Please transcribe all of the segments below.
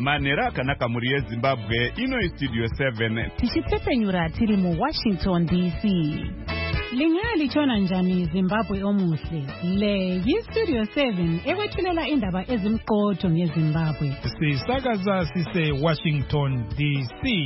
Manera akanaka muri yeZimbabwe ino Studio 7 tichipfepenyura tiri mu Washington DC. Lingali chona njani Zimbabwe omuhle. Le Studio 7 ewethulela indaba ezimqotho ngeZimbabwe. Sisakaza sise Washington DC.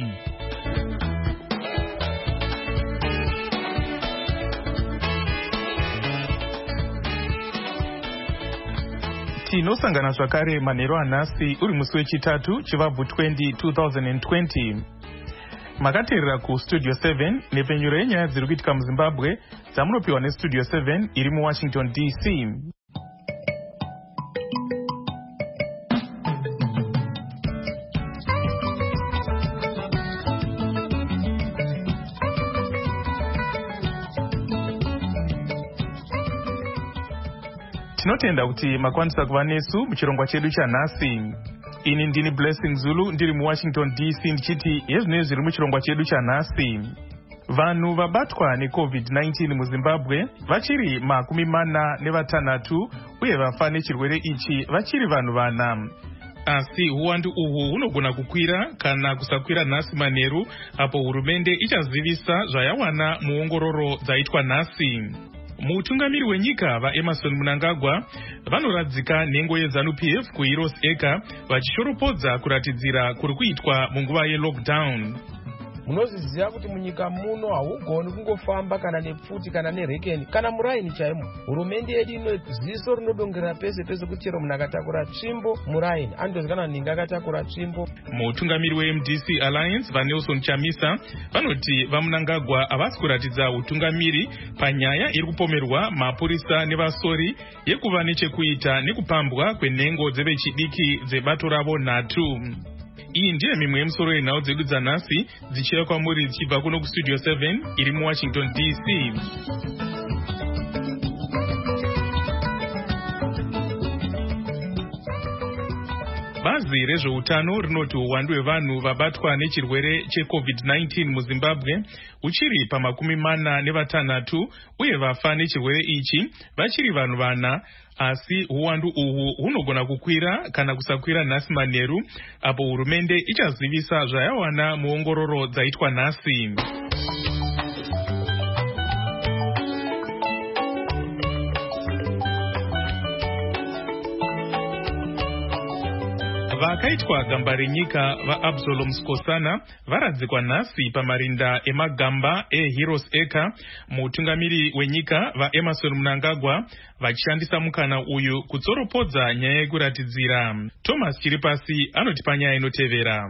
Tinosangana zvakare manheru anhasi uri musi wechitatu chivabvu 2020. Makateerera kuStudio 7 nepfenyuro yenyaya dziri kuitika muZimbabwe dzamunopiwa neStudio 7 iri muWashington DC. Tinotenda kuti makwanisa kuva nesu muchirongwa chedu chanhasi. Ini ndini Blessing Zulu ndiri muWashington DC ndichiti yezvinenge zviri muchirongwa chedu chanhasi. Vanhu vabatwa neCovid-19 muZimbabwe vachiri 46 uye vafa nechirwere ichi vachiri vanhu 4. Asi uwandu uhu hunogona kukwira kana kusakwira nhasi manheru apo hurumende ichazivisa zvayawana muongororo dzaitwa nhasi. Mutungamiri wenyika vaEmmerson Mnangagwa vanoradzika nhengo yeZANU-PF kuHeroes Acre vachishoropodza kuratidzira kuri kuitwa munguva yelockdown. Munozviziva kuti munyika muno haugoni kungofamba kana nepfuti kana nerekeni kana muraini chaimo. Hurumende yedu ino ziso rinodongera pese pese kuti chero munhu akatakura tsvimbo muraini andozikana ninga akatakura tsvimbo. Mutungamiri weMDC Alliance vaNelson Chamisa vanoti vaMnangagwa havasi kuratidza utungamiri panyaya iri kupomerwa mapurisa nevasori yekuva nechekuita nekupambwa kwenhengo dzevechidiki dzebato ravo nhatu. Iyi ndiye mimwe yemusoro yenhau dzedu dzanhasi dzichiuya kwamuri dzichibva kuno kuStudio 7 iri muWashington DC. Bazi rezveutano rinoti uwandu hwevanhu vabatwa nechirwere cheCovid-19 muZimbabwe uchiri pa46 uye vafa nechirwere ichi vachiri vanhu 4. Asi uwandu uhu hunogona kukwira kana kusakwira nhasi manheru apo hurumende ichazivisa zvayawana muongororo dzaitwa nhasi. Vakaitwa gamba renyika vaAbsalom Skosana varadzikwa nhasi pamarinda emagamba eHeroes Acre. Mutungamiri wenyika vaEmmerson Mnangagwa vachishandisa mukana uyu kutsoropodza nyaya yekuratidzira. Thomas Chiripasi anoti panyaya inotevera.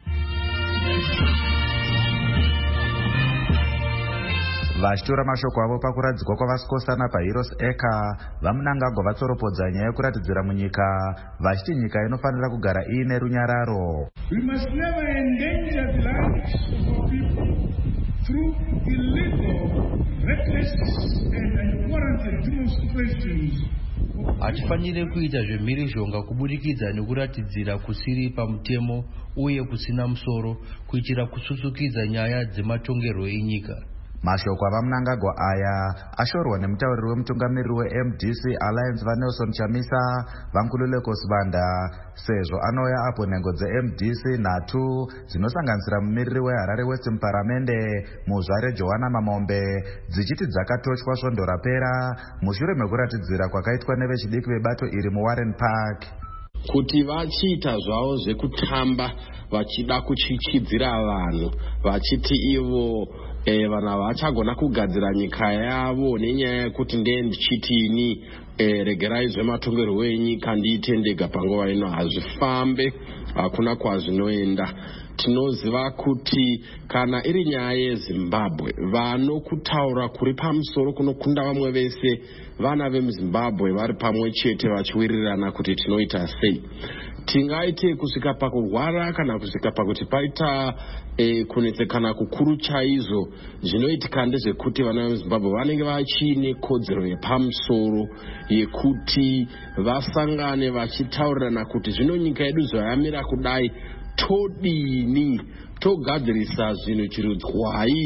Vachitora mashoko avo pakuradzikwa kwavaSkosana paHeroes Acre, vaMnangagwa vatsoropodza nyaya yekuratidzira munyika vachiti nyika inofanira kugara iine runyararo. We must never endanger the lives of people through illegal, reckless and unwarranted demonstrations. Hatifanire kuita zvemhirizhonga kubudikidza nekuratidzira kusiri pamutemo uye kusina musoro kuitira kususukidza nyaya dzematongerwo enyika. Mashoko avaMnangagwa aya ashorwa nemutauriri wemutungamiriri weMDC Alliance vaNelson Chamisa vaNkululeko Sibanda sezvo anouya apo nhengo dzeMDC nhatu dzinosanganisira mumiriri weHarare West muParamende muzvare Johanna Mamombe dzichiti dzakatoshwa svondo rapera mushure mekuratidzira kwakaitwa nevechidiki vebato iri muWarren Park. Kuti vachiita zvavo zvekutamba vachida kuchichidzira vanhu vachiti ivo vana vachagona kugadzira nyika yavo nenyaya yekuti ndichitini regerai zvematongerwo enyika ndiite ndega panguva ino hazvifambe, hakuna kwazvinoenda. Tinoziva kuti kana iri nyaya yeZimbabwe vanokutaura kuri pamusoro kunokunda vamwe vese vana vemuZimbabwe vari pamwe chete vachiwirirana kuti tinoita sei. Tingaite kusvika pakurwara kana kusvika pakuti paita kunetsekana kukuru chaizvo zvinoitika ndezvekuti vana vemuZimbabwe vanenge vachine kodzero yepamusoro yekuti vasangane vachitaurirana kuti zvino nyika yedu zvayamira kudai todini, togadzirisa zvinhu chirudzwai.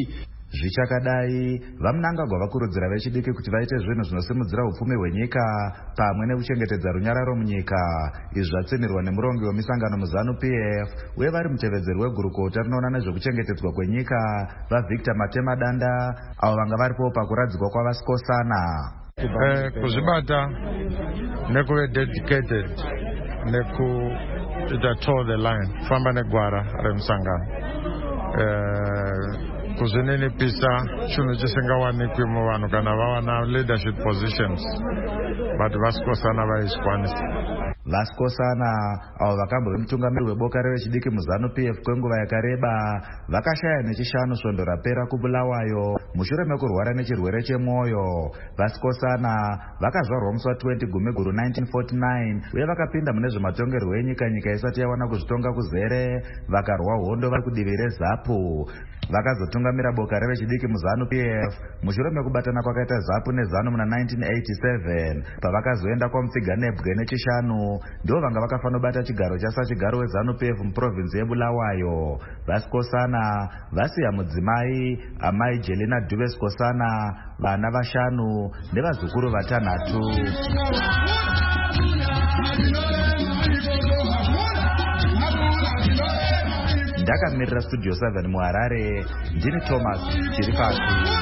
Zvichakadai, vaMnangagwa vakurudzira vechidiki kuti vaite zvinhu zvinosimudzira upfumi hwenyika pamwe nekuchengetedza runyararo munyika. Izvi zvatsinirwa nemurongi wemisangano muZANU-PF uye vari mutevedzeri wegurukota rinoona nezvekuchengetedzwa kwenyika vaVictor Matemadanda, avo vanga varipo pakuradzikwa kwavaSkosana. Kuzvibata nekuve dedicated nekuita toe the line, kufamba negwara remusangano, kuzvininipisa chinhu chisingawanikwi muvanhu kana vawana leadership positions, but vaSkosana vaizvikwanisa. VaSkosana, avo vakambove mutungamiri weboka revechidiki muZANU-PF kwenguva yakareba, vakashaya nechishanu svondo rapera kuBulawayo mushure mekurwara nechirwere chemwoyo. VaSkosana vakazvarwa musi wa20 Gumiguru 1949 uye vakapinda mune zvematongerwo enyika nyika isati yawana kuzvitonga kuzere, vakarwa hondo vari kudivi reZAPU. Vakazotungamira boka revechidiki muZANU-PF mushure mekubatana kwakaita ZAPU neZANU muna 1987 pavakazoenda kwaMupfiga Nebwe nechishanu. Ndivo vanga vakafanobata chigaro chasachigaro weZANU-PF muprovinsi yeBulawayo. VaSkosana vasiya mudzimai amai Jelina Dube Skosana, vana vashanu nevazukuru vatanhatu. Ndakamirira Studio 7 muHarare, ndini Thomas Chiripasi.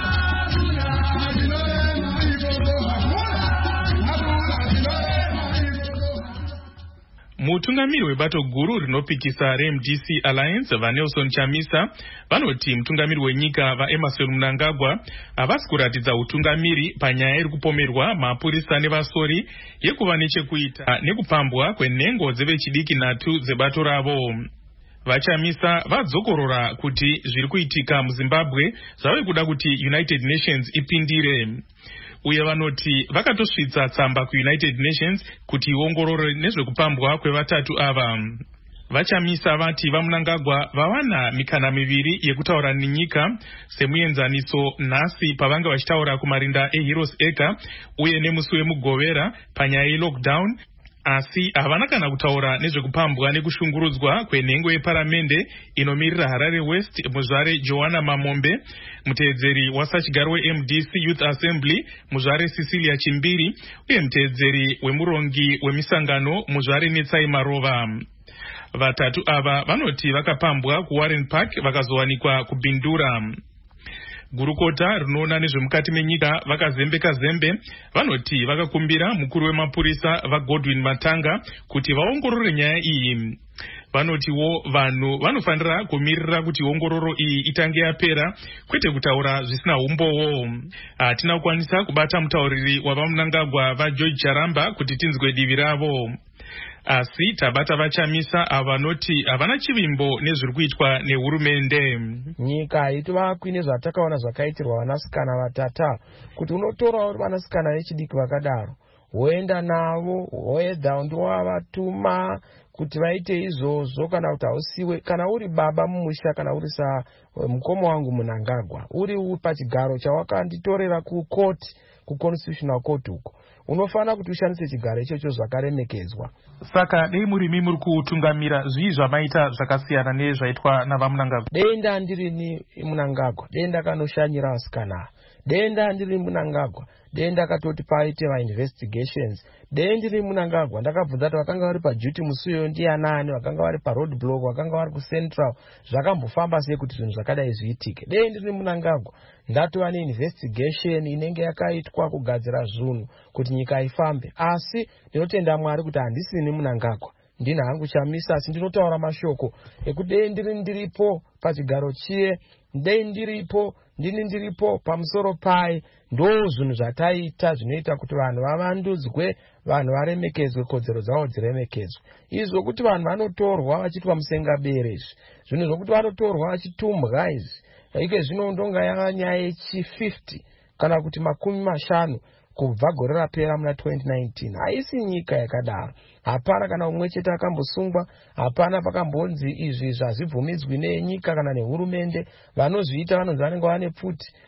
Mutungamiri webato guru rinopikisa reMDC Alliance vaNelson Chamisa vanoti mutungamiri wenyika vaEmmerson Mnangagwa havasi kuratidza utungamiri panyaya iri kupomerwa mapurisa nevasori yekuva nechekuita nekupambwa kwenhengo dzevechidiki nhatu dzebato ravo. VaChamisa vadzokorora kuti zviri kuitika muZimbabwe zvave kuda kuti United Nations ipindire. Uye vanoti vakatosvitsa tsamba kuUnited Nations kuti iongorore nezvekupambwa kwevatatu ava. VaChamisa vati vaMnangagwa vawana mikana miviri yekutaura nenyika semuenzaniso nhasi pavanga vachitaura kumarinda eHeroes Acre uye nemusi wemugovera panyaya yelockdown, asi havana kana kutaura nezvekupambwa nekushungurudzwa kwenhengo yeparamende inomirira Harare West muzvare Joanna Mamombe, mutevedzeri wasachigaro weMDC Youth Assembly muzvare Cecilia Chimbiri uye mutevedzeri wemurongi wemisangano muzvare Netsai Marova. Vatatu ava vanoti vakapambwa kuWarren Park vakazowanikwa kubhindura. Gurukota rinoona nezvemukati menyika vakazembeka zembe vanoti vakakumbira mukuru wemapurisa vaGodwin Matanga kuti vaongorore nyaya iyi. Vanotiwo vanhu vanofanira kumirira kuti ongororo iyi itange yapera kwete kutaura zvisina umbowo. Hatina kukwanisa kubata mutauriri wavaMnangagwa vaGeorge Charamba kuti tinzwe divi ravo. Asi tabata VaChamisa avanoti havana chivimbo nezviri kuitwa nehurumende. Nyika haitova kuine zvatakaona zvakaitirwa vanasikana vatata kuti unotorawo vanasikana vechidiki vakadaro woenda navo woedha ndowavatuma kuti vaite izvozvo, kana kuti hausiwe, kana uri baba mumusha, kana uri mukoma wangu Mnangagwa uri pachigaro chawakanditorera kuconstitutional court uko, unofanira kuti ushandise chigaro ichocho zvakaremekedzwa. Saka dei murimi muri kutungamira zvii zvamaita zvakasiyana nezvaitwa navaMnangagwa. Denda ndirini Mnangagwa, denda kanoshanyira vasikana. Denda ndiri Mnangagwa, denda katoti paite investigations. Denda ndiri Mnangagwa, ndakabvunza kuti vakanga vari paduty musuyo ndianani, vakanga vari paroad block, vakanga vari kuCentral, zvakambofamba sei kuti zvinhu zvakadai zviitike. Denda ndiri Mnangagwa, ndatova investigation inenge yakaitwa kugadzira zvinhu kuti nyika ifambe. Asi ndinotenda Mwari kuti handisini Mnangagwa, ndini hangu Chamisa, asi ndinotaura mashoko ekuti ndiripo pachigaro chiye, ndini ndiripo pamusoro pai, ndo zvinhu zvataita zvinoita kuti vanhu vavandudzwe, vanhu varemekedzwe, kodzero dzavo dziremekedzwe. Izvi zvokuti vanhu vanotorwa vachitwa musengabere, izvi zvinhu zvokuti vanotorwa vachitumbwa, izvi ike zvino ndonga yava nyaya yechi50 kana kuti 50 kubva gore rapera muna 2019. Haisi nyika yakadaro. Hapana kana umwe chete akambosungwa, hapana pakambonzi izvi zvazvibvumidzwi nenyika kana nehurumende. Vanozviita vanonzi vanenge vane pfuti,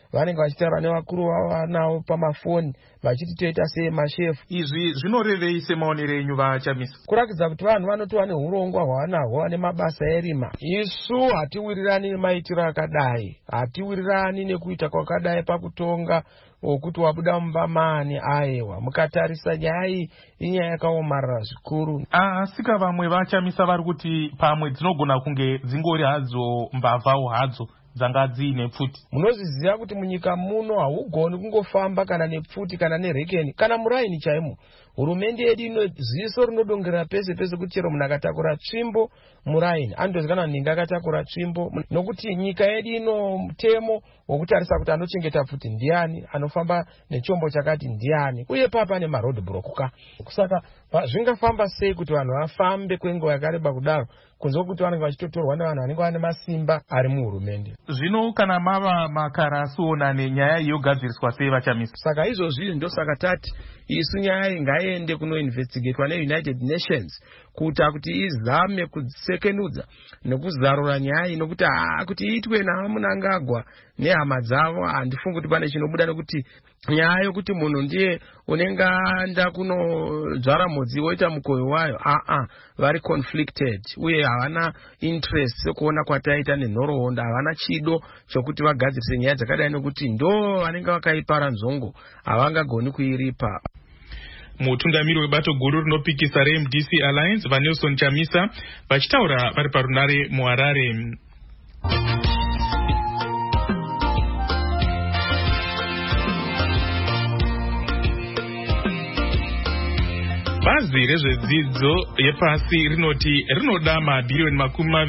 vanenge vachitaura nevakuru vavo navo pamafoni vachiti toita sei mashefu. Izvi zvinorevei semaonero enyu vaChamisa? Kurakidza kuti vanhu vanotova neurongwa hwavanahwo vane mabasa erima. Isu hatiwirirani nemaitiro akadai, hatiwirirani nekuita kwakadai pakutonga okuti wabuda mumba mani aiwa. Mukatarisa nyaya iyi inyaya yakaomarara zvikuru. Asika vamwe vaChamisa vari kuti pamwe dzinogona kunge dzingori hadzo mbavhawo hadzo dzanga dziine pfuti. Munozviziva kuti munyika muno haugoni kungofamba kana nepfuti kana nerekeni kana muraini chaimo. Hurumende yedu ino ziso rinodongera pese pese kuti chero munhu akatakura tsvimbo muraini andozikana ninga akatakura tsvimbo, nokuti nyika yedu ino mutemo wokutarisa kuti anochengeta pfuti ndiani, anofamba nechombo chakati ndiani, uye papa nemarod block. Saka zvingafamba sei kuti vanhu vafambe kwenguva yakareba kudaro kunze kuti vanenge vachitotorwa nevanhu vanenge vane masimba ari muhurumende. Zvino kana mava makara asiona nenyaya yogadziriswa sei vaChamisa? Saka izvozvi ndosaka tati isu nyaya iyi ngaiende kunoinvestigatwa neUnited Nations kuita kuti izame kusekenudza nekuzarura nyaya iyi, nokuti kuti iitwe naMnangagwa nehama dzavo handifungi kuti pane chinobuda, nekuti nyaya yokuti munhu ndiye unenge aenda kunodzvara mhodzi woita mukoyo wayo, vari conflicted uye havana interest sekuona kwataita nenhoroondo, havana chido chokuti vagadzirise nyaya dzakadai, nokuti ndo vanenge vakaipara nzongo havangagoni kuiripa. Mutungamiri webato guru rinopikisa reMDC Alliance vaNelson Chamisa vachitaura vari parunare muHarare. Bazi rezvedzidzo yepasi rinoti rinoda mabhirioni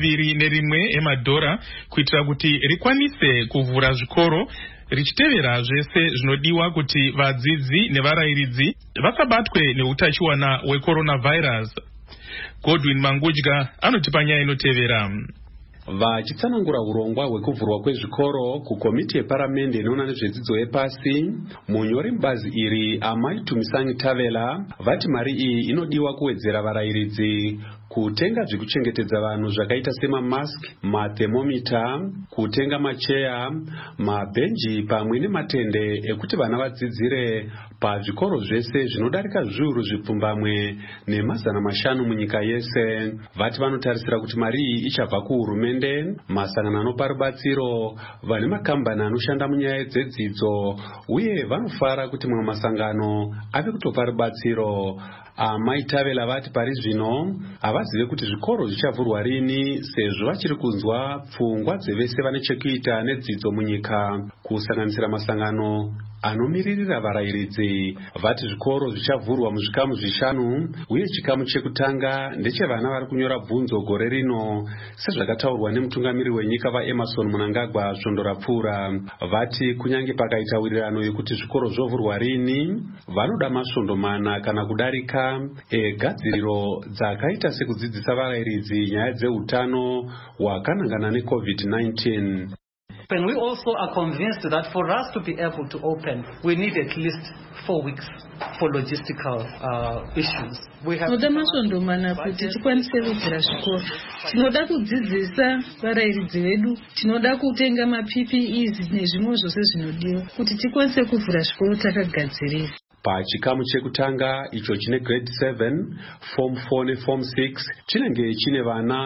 $21 emadhora kuitira kuti rikwanise kuvhura zvikoro richitevera zvese zvinodiwa kuti vadzidzi nevarairidzi vasabatwe neutachiwana hwecoronavirus. Godwin Mangudya anotipa nyaya inotevera. Vachitsanangura urongwa hwekuvhurwa kwezvikoro kukomiti yeparamende inoona nezvedzidzo yepasi, munyori mubazi iri Amai Tumisangi Tavela vati mari iyi inodiwa kuwedzera varairidzi kutenga zvekuchengetedza vanhu zvakaita semamask, mathermomita, kutenga macheya, mabhenji pamwe nematende ekuti vana vadzidzire pazvikoro zvese zvinodarika zviuru zvipfumbamwe ne500 munyika yese. Vati vanotarisira kuti mari iyi ichabva kuhurumende, masangano anopa rubatsiro, vane makambani anoshanda munyaya dzedzidzo, uye vanofara kuti mamwe masangano ave kutopa rubatsiro. Amai Tavela vati pari zvino havazive kuti zvikoro zvichavhurwa rini, sezvo vachiri kunzwa pfungwa dzevese vane chekuita nedzidzo munyika, kusanganisira masangano anomiririra varairidzi. Vati zvikoro zvichavhurwa muzvikamu 5 uye chikamu chekutanga ndechevana vari kunyora bvunzo gore rino, sezvakataurwa nemutungamiri wenyika vaEmmerson Mnangagwa svondo rapfuura. Vati kunyange pakaita wirirano yekuti zvikoro zvovhurwa rini, vanoda masvondo 4 kana kudarika egadziriro dzakaita sekudzidzisa varairidzi nyaya dzeutano hwakanangana neCovid-19. And we also are convinced that for us to be able to open, we need at least 4 weeks for logistical issues. Tinoda masvondo 4 kuti tikwanise kuvhura zvikoro. Tinoda kudzidzisa varairidzi vedu, tinoda kutenga maPPEs nezvimwe zvose zvinodiwa kuti tikwanise kuvhura zvikoro takagadzirira. Pachikamu chekutanga icho chine grade 7, form 4 neform 6 chinenge chine vana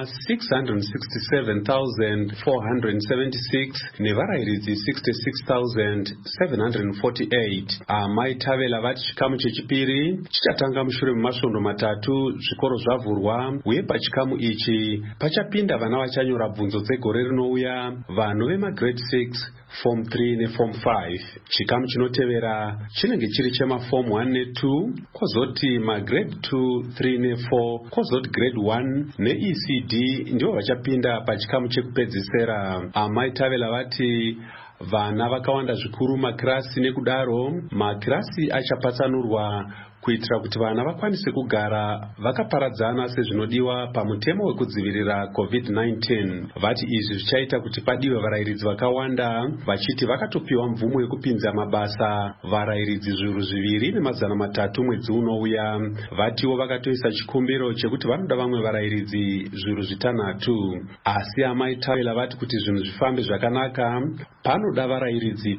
667,476 nevarairidzi 66,748. Amai Tavela vati chikamu chechipiri chichatanga mushure memasvondo 3 zvikoro zvavhurwa, uye pachikamu ichi pachapinda vana vachanyora bvunzo dzegore rinouya, vanhu vemagrade 6, form 3 neform 5. Chikamu chinotevera chinenge chiri chemaform 1 ne2, kwozoti magrade 2, 3 ne4, kwozoti grade 1 neECD ndivo vachapinda pachikamu chekupedzisira. Amai Tavela vati vana vakawanda zvikuru makirasi, nekudaro makirasi achapatsanurwa kuitira kuti vana vakwanise kugara vakaparadzana sezvinodiwa pamutemo wekudzivirira COVID-19. Vati izvi zvichaita kuti padiwe varayiridzi vakawanda, vachiti vakatopiwa mvumo yekupinza mabasa varayiridzi 2,300 mwedzi unouya. Vatiwo vakatoisa chikumbiro chekuti vanoda vamwe varayiridzi 6,000. Asi amai Tavela vati kuti zvinhu zvifambe zvakanaka, panoda varayiridzi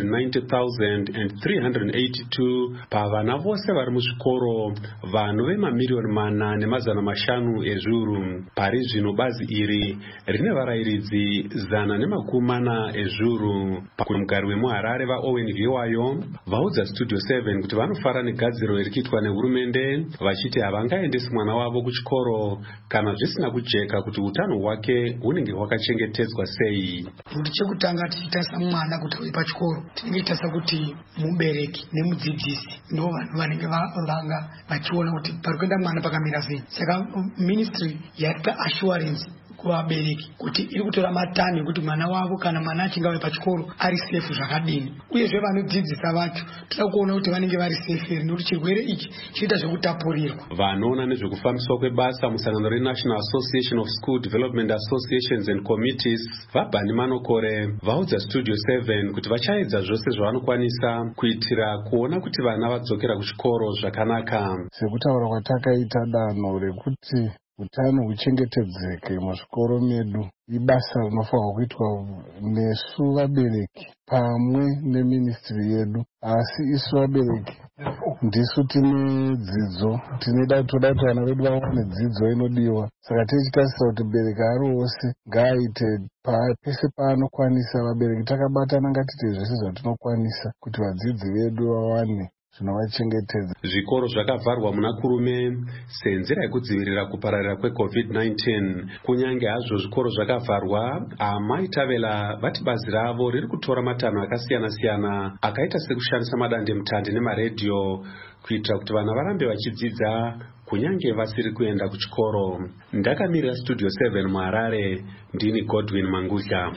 290,382 pavana vose vari muzvikoro, vanhu vemamiliyoni 4,500 ezviuru. Pari zvino bazi iri rine varayiridzi 140 ezviuru. Mugari wemuHarare vaOwen Viwayo vaudza Studio 7 kuti vanofara negadziro ririkiitwa nehurumende, vachiti havangaendesi mwana wavo kuchikoro kana zvisina kujeka kuti utano hwake hunenge hwakachengetedzwa sei. Kuti chekutanga tichitasa mwana kuti auye pachikoro, tinenge tasa kuti mubereki nemudzidzisi ndo vanhu vanenge vanga vachiona kuti parikuenda mwana pakamira sei. Saka ministry yatipa assurance kuvabereki kuti iri kutora matani kuti mwana wavo kana mwana achinge auya pachikoro ari safe zvakadini, uyezve vanodzidzisa vacho toda kuona kuti vanenge vari safe ere, nekuti chirwere ichi chinoita zvekutapurirwa. Vanoona nezvekufambiswa kwebasa musangano reNational Association of School Development Associations and Committees vaBhani Manokore vaudza Studio 7 kuti vachaedza zvose zvavanokwanisa kuitira kuona kuti vana vadzokera kuchikoro zvakanaka. Sekutaura kwatakaita danho rekuti utano huchengetedzeke muzvikoro medu ibasa rinofanirwa kuitwa nesu vabereki pamwe neministry yedu, asi isu vabereki ndisu tine dzidzo, toda kuti vana vedu vawane dzidzo inodiwa. Saka tichitasira kuti bereki ari wose ngaaite pese paanokwanisa. Vabereki takabatana ngatite zvese zvatinokwanisa kuti vadzidzi vedu vawane zvinovachengetedza. Zvikoro zvakavharwa muna Kurume senzira yekudzivirira kupararira kweCOVID-19. Kunyange hazvo zvikoro zvakavharwa, amai Tavela vati bazi ravo riri kutora matanho akasiyana-siyana akaita sekushandisa madandemutande nemaredhiyo kuitira kuti vana varambe vachidzidza kunyange vasiri kuenda kuchikoro. Ndakamirira Studio 7 muHarare, ndini Godwin Mangusha.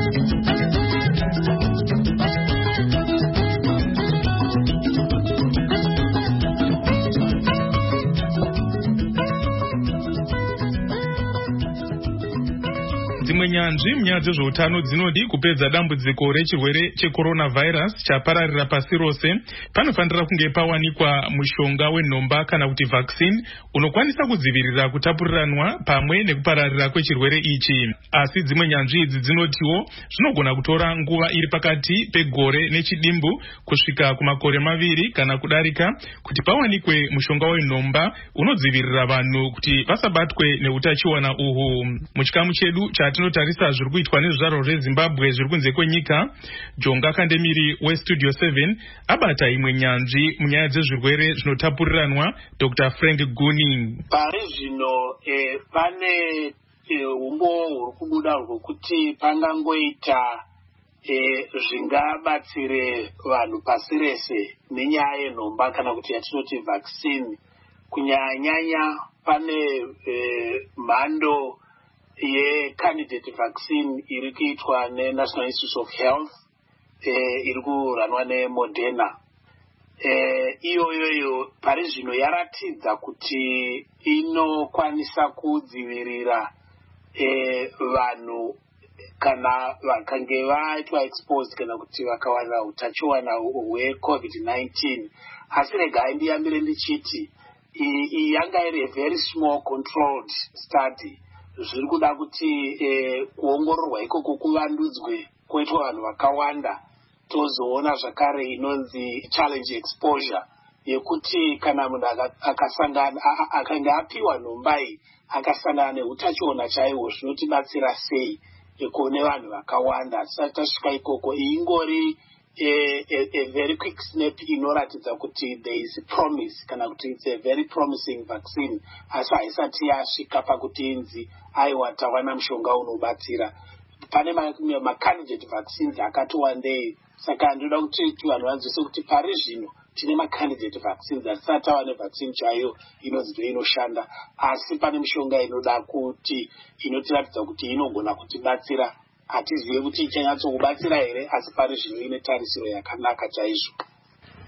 Dzimwe nyanzvi munyaya dzezveutano dzinodi kupedza dambudziko rechirwere checoronavirus chapararira pasi rose. Panofanira kunge pawanikwa mushonga wenhomba kana kuti vaccine unokwanisa kudzivirira kutapuriranwa pamwe nekupararira kwechirwere ichi. Asi dzimwe nyanzvi idzi dzinotiwo zvinogona kutora nguva iri pakati pegore nechidimbu kusvika kumakore 2 kana kudarika kuti pawanikwe mushonga wenhomba unodzivirira vanhu kuti vasabatwe neutachiona uhu. Muchikamu chedu tinotarisa zviri kuitwa nezvizvarwa zveZimbabwe zviri kunze kwenyika. Jonga Kandemiri weStudio 7 abata imwe nyanzvi munyaya dzezvirwere zvinotapuriranwa, Dr. Frank Guni. Pari zvino pane umbo huri kubuda hwekuti pangangoita zvingabatsire vanhu pasi rese nenyaya yenhomba kana kuti yatinoti vaccine. Kunyanya pane mhando candidate vaccine iri kuitwa neNational Institute of Health iri kuranwa neModerna. Iyoyo pari zvino yaratidza kuti inokwanisa kudzivirira vanhu kana vakange vaitwa exposed kana kuti vakawana utachiwana hweCOVID-19. Asi regai ndiyambire ndichiti iyi yanga iri a very small controlled study. Zviri kuda kuti kuongororwa ikoko kuvandudzwe kuitwa vanhu vakawanda, tozoona zvakare inonzi challenge exposure yekuti kana munhu akasangana akanga apiwa nhomba iyi akasangana neutachiona chaihwo zvinotibatsira sei kune vanhu vakawanda. Saka tasvika ikoko ingori a very quick snap inoratidza kuti there is a promise kana kuti it's a very promising vaccine, asi haisati yasvika pakuti inzi aiwa tawana mushonga unobatsira. Pane macandidate vaccines akati wandei. Saka ndoda kuti vanhu vanzwise kuti pari zvino tine macandidate vaccines asati ava nevaccine chaiyo inonzi inoshanda, asi pane mishonga inoda kuti inotiratidza kuti inogona kutibatsira. Hatizive kuti ichanyatsokubatsira here, asi pari zvino ine tarisiro yakanaka chaizvo.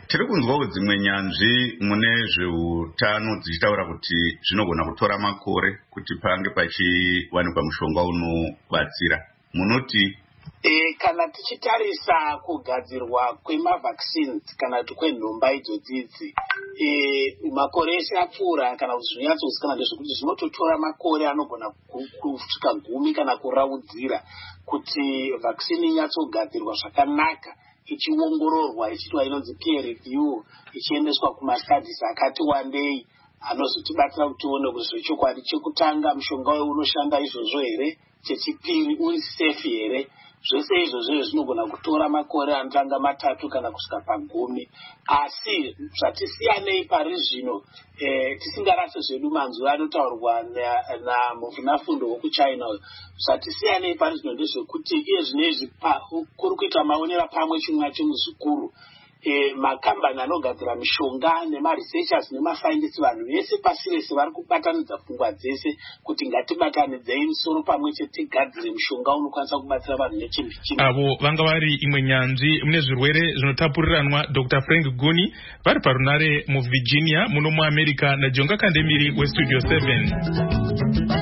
tiri kunzwawo dzimwe nyanzvi mune zveutano dzichitaura kuti zvinogona kutora makore kuti pange pachiwanikwa mushonga unobatsira. Munoti kana tichitarisa kugadzirwa kwemavaccines kana kuti kwenhomba idzodzidzi makore eshe apfuura kana kuti zvinonyatsozikanwa ndezvekuti zvinototora makore anogona kusvika 10 kana kuraudzira kuti vaccine inyatsogadzirwa zvakanaka, ichiongororwa, ichiitwa inonzi peer review, ichiendeswa kumastudies akati wandei anozotibatsira kuti tione kuti zvechokwadi chekutanga mushonga uyu unoshanda izvozvo here, chechipiri uri safe here. Zvese izvozvo zvinogona kutora makore anotanga 3 kana kusvika pa10. Asi zvatisiyanei pari zvino tisingarase zvedu manzwi anotaurwa namuvhunafundo wekuchina, zvatisiyanei pari zvino ndezvekuti iye zvinezvi kuri kuita maonera pamwe chimwe chemuzvikuru. Makambani anogadzira mishonga nemaresearchers nemasaindisi, vanhu vese pasi rese vari kubatanidza pfungwa dzese kuti ngatibatanidzei musoro pamwe chete tigadzire mushonga unokwanisa kubatsira vanhu nechimbi chimwe. Avo vanga vari imwe nyanzvi mune zvirwere zvinotapuriranwa. Dr. Frank Guni vari parunare muVirginia muno muAmerica naJonga Kandemiri weStudio 7.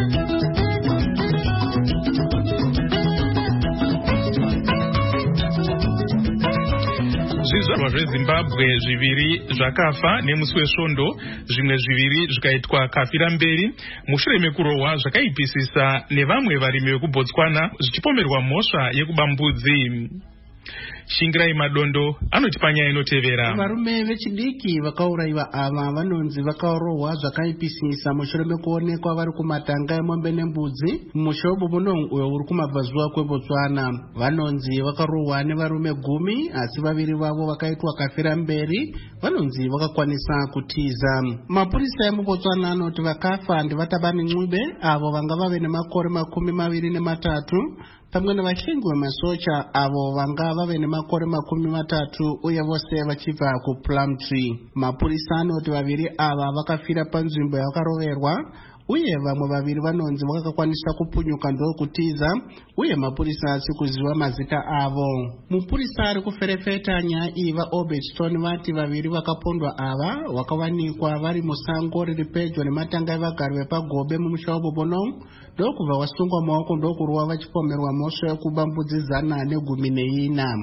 Zvizvarwa zveZimbabwe zviviri zvakafa nemusi wesvondo, zvimwe zviviri zvikaitwa kafira mberi mushure mekurohwa zvakaipisisa nevamwe varimi vekuBotswana zvichipomerwa mhosva yekuba mbudzi. Shingirai Madondo anoti panyaya inotevera. Varume vechidiki vakaurayiwa ava vanonzi vakarohwa zvakaipisisa mushure mekuonekwa vari kumatanga emombe nembudzi mushobo muno uyo uri kumabvazuva kweBotswana. Vanonzi vakarohwa nevarume 10 asi vaviri vavo vakaitwa kafira mberi vanonzi vakakwanisa kutiza. Mapurisa emuBotswana anoti vakafa ndivatabani Ncube avo vanga vave nemakore 23 pamwe nevashengi vemasocha avo vanga vave nemakore 30 uye vose vachibva kuPlumtree. Mapurisa anoti vaviri ava vakafira panzvimbo yavakaroverwa uye vamwe vaviri vanonzi vakakwanisa kupunyuka ndokutiza uye mapurisa asi kuziva mazita avo. Mupurisa ari kuferefeta nyaya iyi vaObetstone vati vaviri vakapondwa ava vakawanikwa vari musango riri pedyo nematanga evagari vepaGobe mumusha weBobono ndokubva vasungwa maoko ndokurwa vachipomerwa mhosva yekuba mbudzi 114.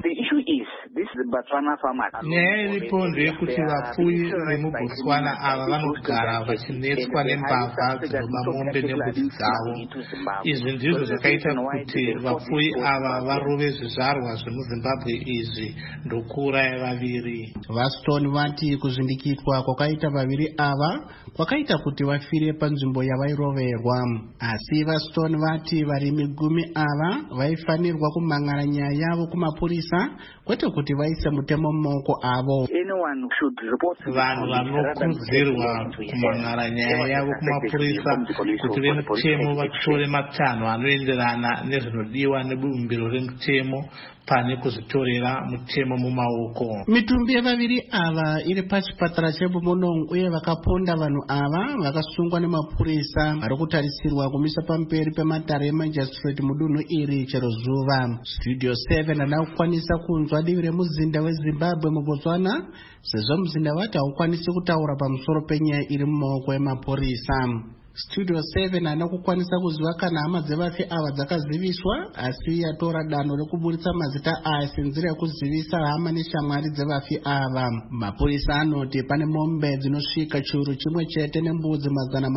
Nyaya iripo ndeyekuti vapfuyi vemuBotswana ava vanogara vachinetswa nembavha dzinoba mombe nembudzi dzavo. Izvi ndizvo zvakaita kuti vapfuyi ava varove zvizvarwa zvemuZimbabwe izvi ndokuuraya vaviri. VaStone vati kuzvindikitwa kwakaita vaviri ava kwakaita kuti vafire panzvimbo yavairoverwa. Asi VaStone vati varimi 10 ava vaifanirwa kumhan'ara nyaya yavo kumapurisa kwete kuti vaise mutemo mumaoko avo. Vanhu vanokurudzirwa kumhan'ara nyaya yavo kumapurisa kuti vemutemo vatore matanho anoenderana nezvinodiwa nebumbiro remutemo pane kuzvitorera mutemo mumaoko. Mitumbi yevaviri ava iri pachipatara cheBomonong uye vakaponda vanhu ava vakasungwa nemapurisa vari kutarisirwa kumisa pamberi pematare emajistrate mudunhu iri chero zuva. Studio 7 hana kukwanisa kunzwa divi remuzinda weZimbabwe muBotswana sezvo muzinda vati haukwanisi kutaura pamusoro penyaya iri mumaoko emapurisa. Studio 7 hana kukwanisa kuziva kana hama dzevafi ava dzakaziviswa asi yatora danho rekuburitsa mazita aya senzira yekuzivisa hama neshamwari dzevafi ava. Mapurisa anoti pane mombe dzinosvika chiuru chimwe chete nembudzi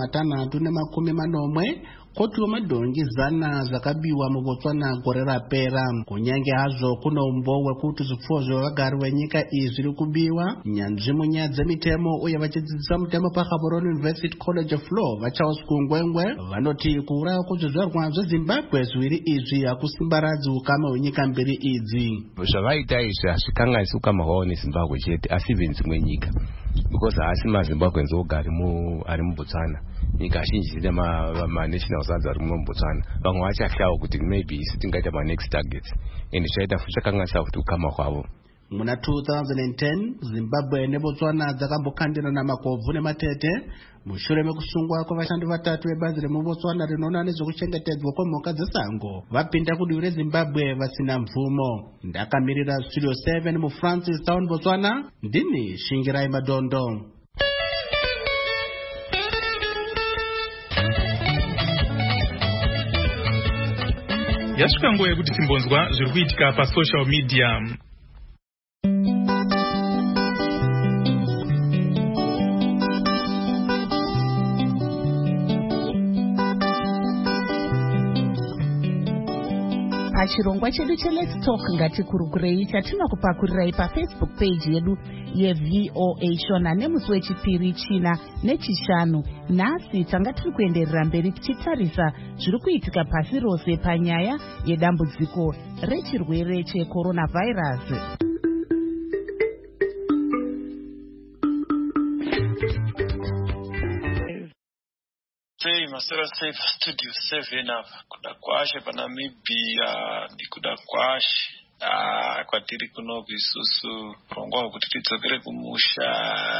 640 kotiwo madhongi 100 zvakabiwa muBotswana gore rapera. Kunyange hazvo kuna umbo hwekuti zvipfuwo zvevagari venyika iyi zviri kubiwa, nyanzvi munyaya dzemitemo uye vachidzidzisa mutemo paGaborone University College of Law vaCharles Kungwengwe vanoti kuurayiwa kwezvizvarwa zveZimbabwe zviviri izvi hakusimbaradzi ukama hwenyika mbiri idzi. Zvavaita izvi hazvikanganisi ukama hwavo neZimbabwe chete asi even dzimwe nyika, because haasi maZimbabwenzi oga ari muBotswana. Nyika zhinji dzine ma-national sons ari muBotswana. Vamwe vachahляwo kuti maybe isi tingaita ma-next targets and zvaita futi zvakanganisa kuti ukama hwavo. muna 2010 Zimbabwe neBotswana dzakambokhandirana makovhu nematete mushure mekusungwa kwavashandi vatatu vebazi remuBotswana rinoona nezvekuchengetedzwa kwemhuka dzesango vapinda kudivi reZimbabwe vasina mvumo. Ndakamirira Studio 7 muFrancis Town, Botswana, ndini Shingirai Madondo. Yasvika nguva yekuti timbonzwa zviri kuitika pasocial media. Pachirongwa chedu cheLet's Talk ngatikurukurei chatinokupakurirai paFacebook page yedu yeVOA Shona nemusi wechipiri, China neChishanu. Nhasi tanga tiri kuenderera mberi tichitarisa zviri kuitika pasi rose panyaya yedambudziko rechirwere checoronavirus. Masera Safe Studio 7 apa kuda kwashe paNamibia ndikuda kwashe kwatiri kuno isusu rongwa kuti tidzokere kumusha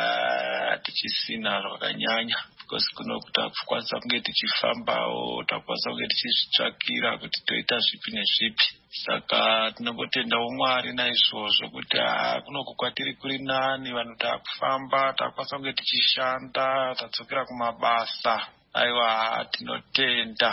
tichisina zvakanyanya because kuno kutakwanisa kunge tichifambawo takwanisa kunge tichizvitsvakira kuti toita zvipi nezvipi. Saka tinongotenda Mwari naizvozvo kuti kuno kwatiri kuri nani, vanhu takufamba takwanisa kunge tichishanda tadzokera kumabasa. Aiwa, tinotenda.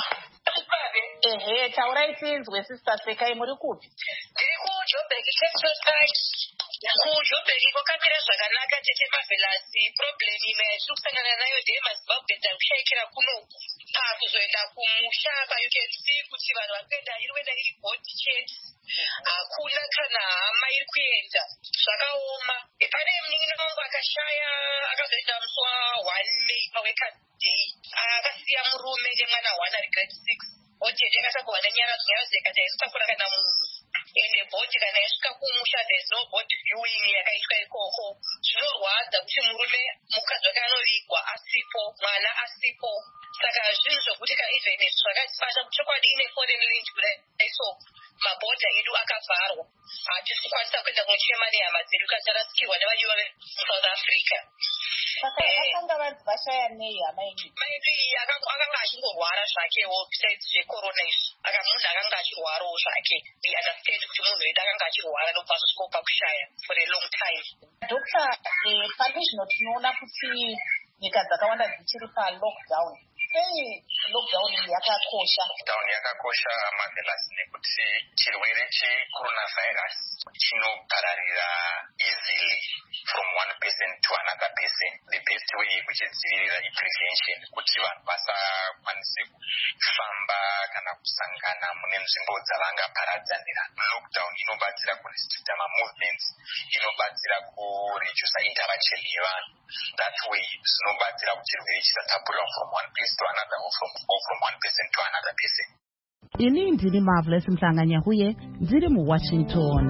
Taurai tinzwe Sister Sekai, muri kupi? Ndiri kuJoburg Texas. kuJoburg kwakapira zvakanaka tete Marvelous. Problem imwe yatiri kusangana nayo ndeyemaZimbabwe takushaikira kunoku pakuzoenda kumusha apa you can see kuti vanhu vari kuenda iriwenda iri body chat hakuna kana hama iri kuenda zvakaoma. Pane munin'ina wangu akashaya akazoenda musi wa1 May paWorkers' Day akasiya murume nemwana 1 ari grade 6 otete akasangova nenyara dzekati aisitakura kana munhu ende bhoti kana yasvika kumusha there's no body viewing yakaitwa ikoko. Zvinorwadza kuti murume mukadzi wake anovigwa asipo, mwana asipo. Saka zvinhu zvokuti even zvakatibata chokwadi ine foreign link kudai so mabhodha edu akavharwa hatisi kukwanisa kuenda kunochema nehama dzedu kana tarasikirwa nevadiwa veSouth Africa. Vakanga vanzi vashaya nei hama yenyu? Maidu iyi akanga achingorwara zvakewo besides zvecorona izvi munhu akanga achirwarawo zvake. We understand kuti munhu wedu akanga achirwara nokubva pakushaya for a long time. Dr. pane zvino tinoona kuti nyika dzakawanda dzichiri palockdown. Sei lockdown yakakosha? Lockdown yakakosha Marvelous nekuti chirwere checoronavirus chinopararira easily from one person to another person. The best way yekuchidzivirira prevention kuti vanhu vasakwanise kufamba kana kusangana mune nzvimbo dzavangaparadzanira. Lockdown inobatsira kurestricta movements, inobatsira kureduce interaction yevanhu. That way zvinobatsira kuti chirwere chisatapurira from one place to another or from one person to another person. Ini ndini Marvelous Mhlanganyahuye ndiri muWashington.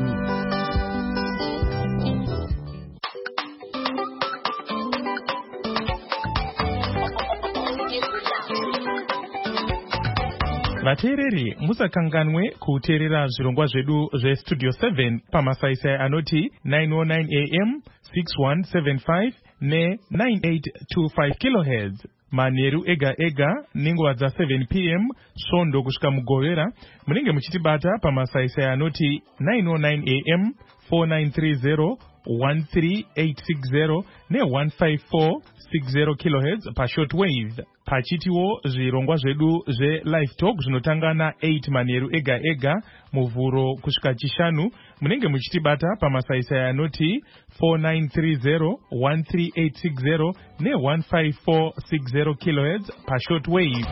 Vateereri, musakanganwe kuteerera zvirongwa zvedu zveStudio 7 pamasaisai anoti 909 AM, 6175 ne9825 kHz. Manheru ega nenguva dza7 PM svondo kusvika mugovera munenge muchitibata pamasaisai anoti 909 AM, 4930 13860 ne15460 kHz pashortwave. Pachitiwo zvirongwa zvedu zveLive Talk zvinotanga na8 manheru ega muvhuro kusvika chishanu munenge muchitibata pamasaisai anoti 4930 13860 ne15460 kHz pashortwave.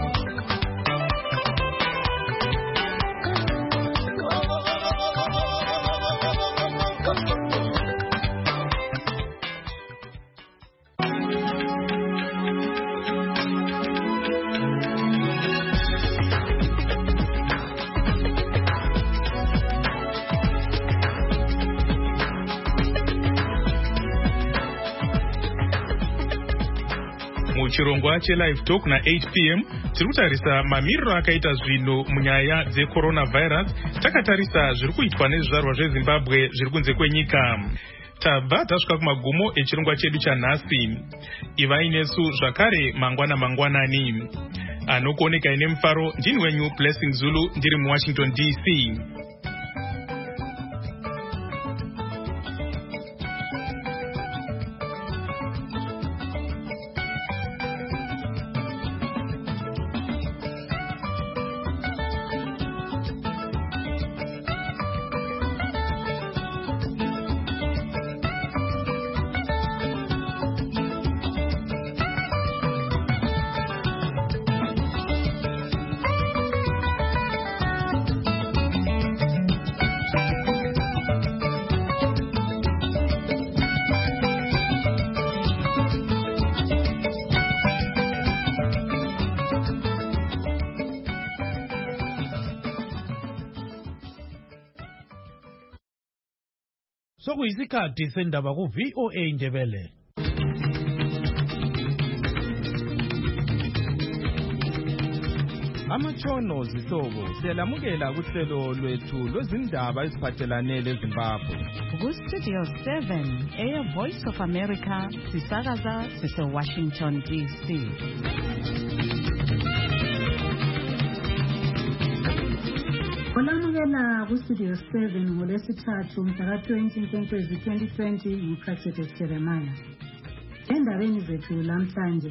Muchirongwa che-Live Talk na 8 p.m. tiri kutarisa mamiriro akaita zvino munyaya dze-coronavirus, takatarisa zviri kuitwa nezvizvarwa zveZimbabwe zviri kunze kwenyika. Tabva tasvika kumagumo echirongwa chedu chanhasi. Ivai nesu zvakare mangwanani. Anokuoneka ine mufaro ndini wenyu Blessing Zulu ndiri muWashington DC. Sokuyisikhathi sendaba ku-VOA Indebele. Amatshono zihlobo siyalamukela kuhlelo lwethu lwezindaba eziphathelane leZimbabwe. Ku-Studio 7 Air Voice of America sisakaza sise-Washington DC. Olamukela ku-Studio 7 ngolwesithathu mhla ka-20 Nkwenkwezi 2020 nguPractice Jeremiah. Endabeni zethu lamhlanje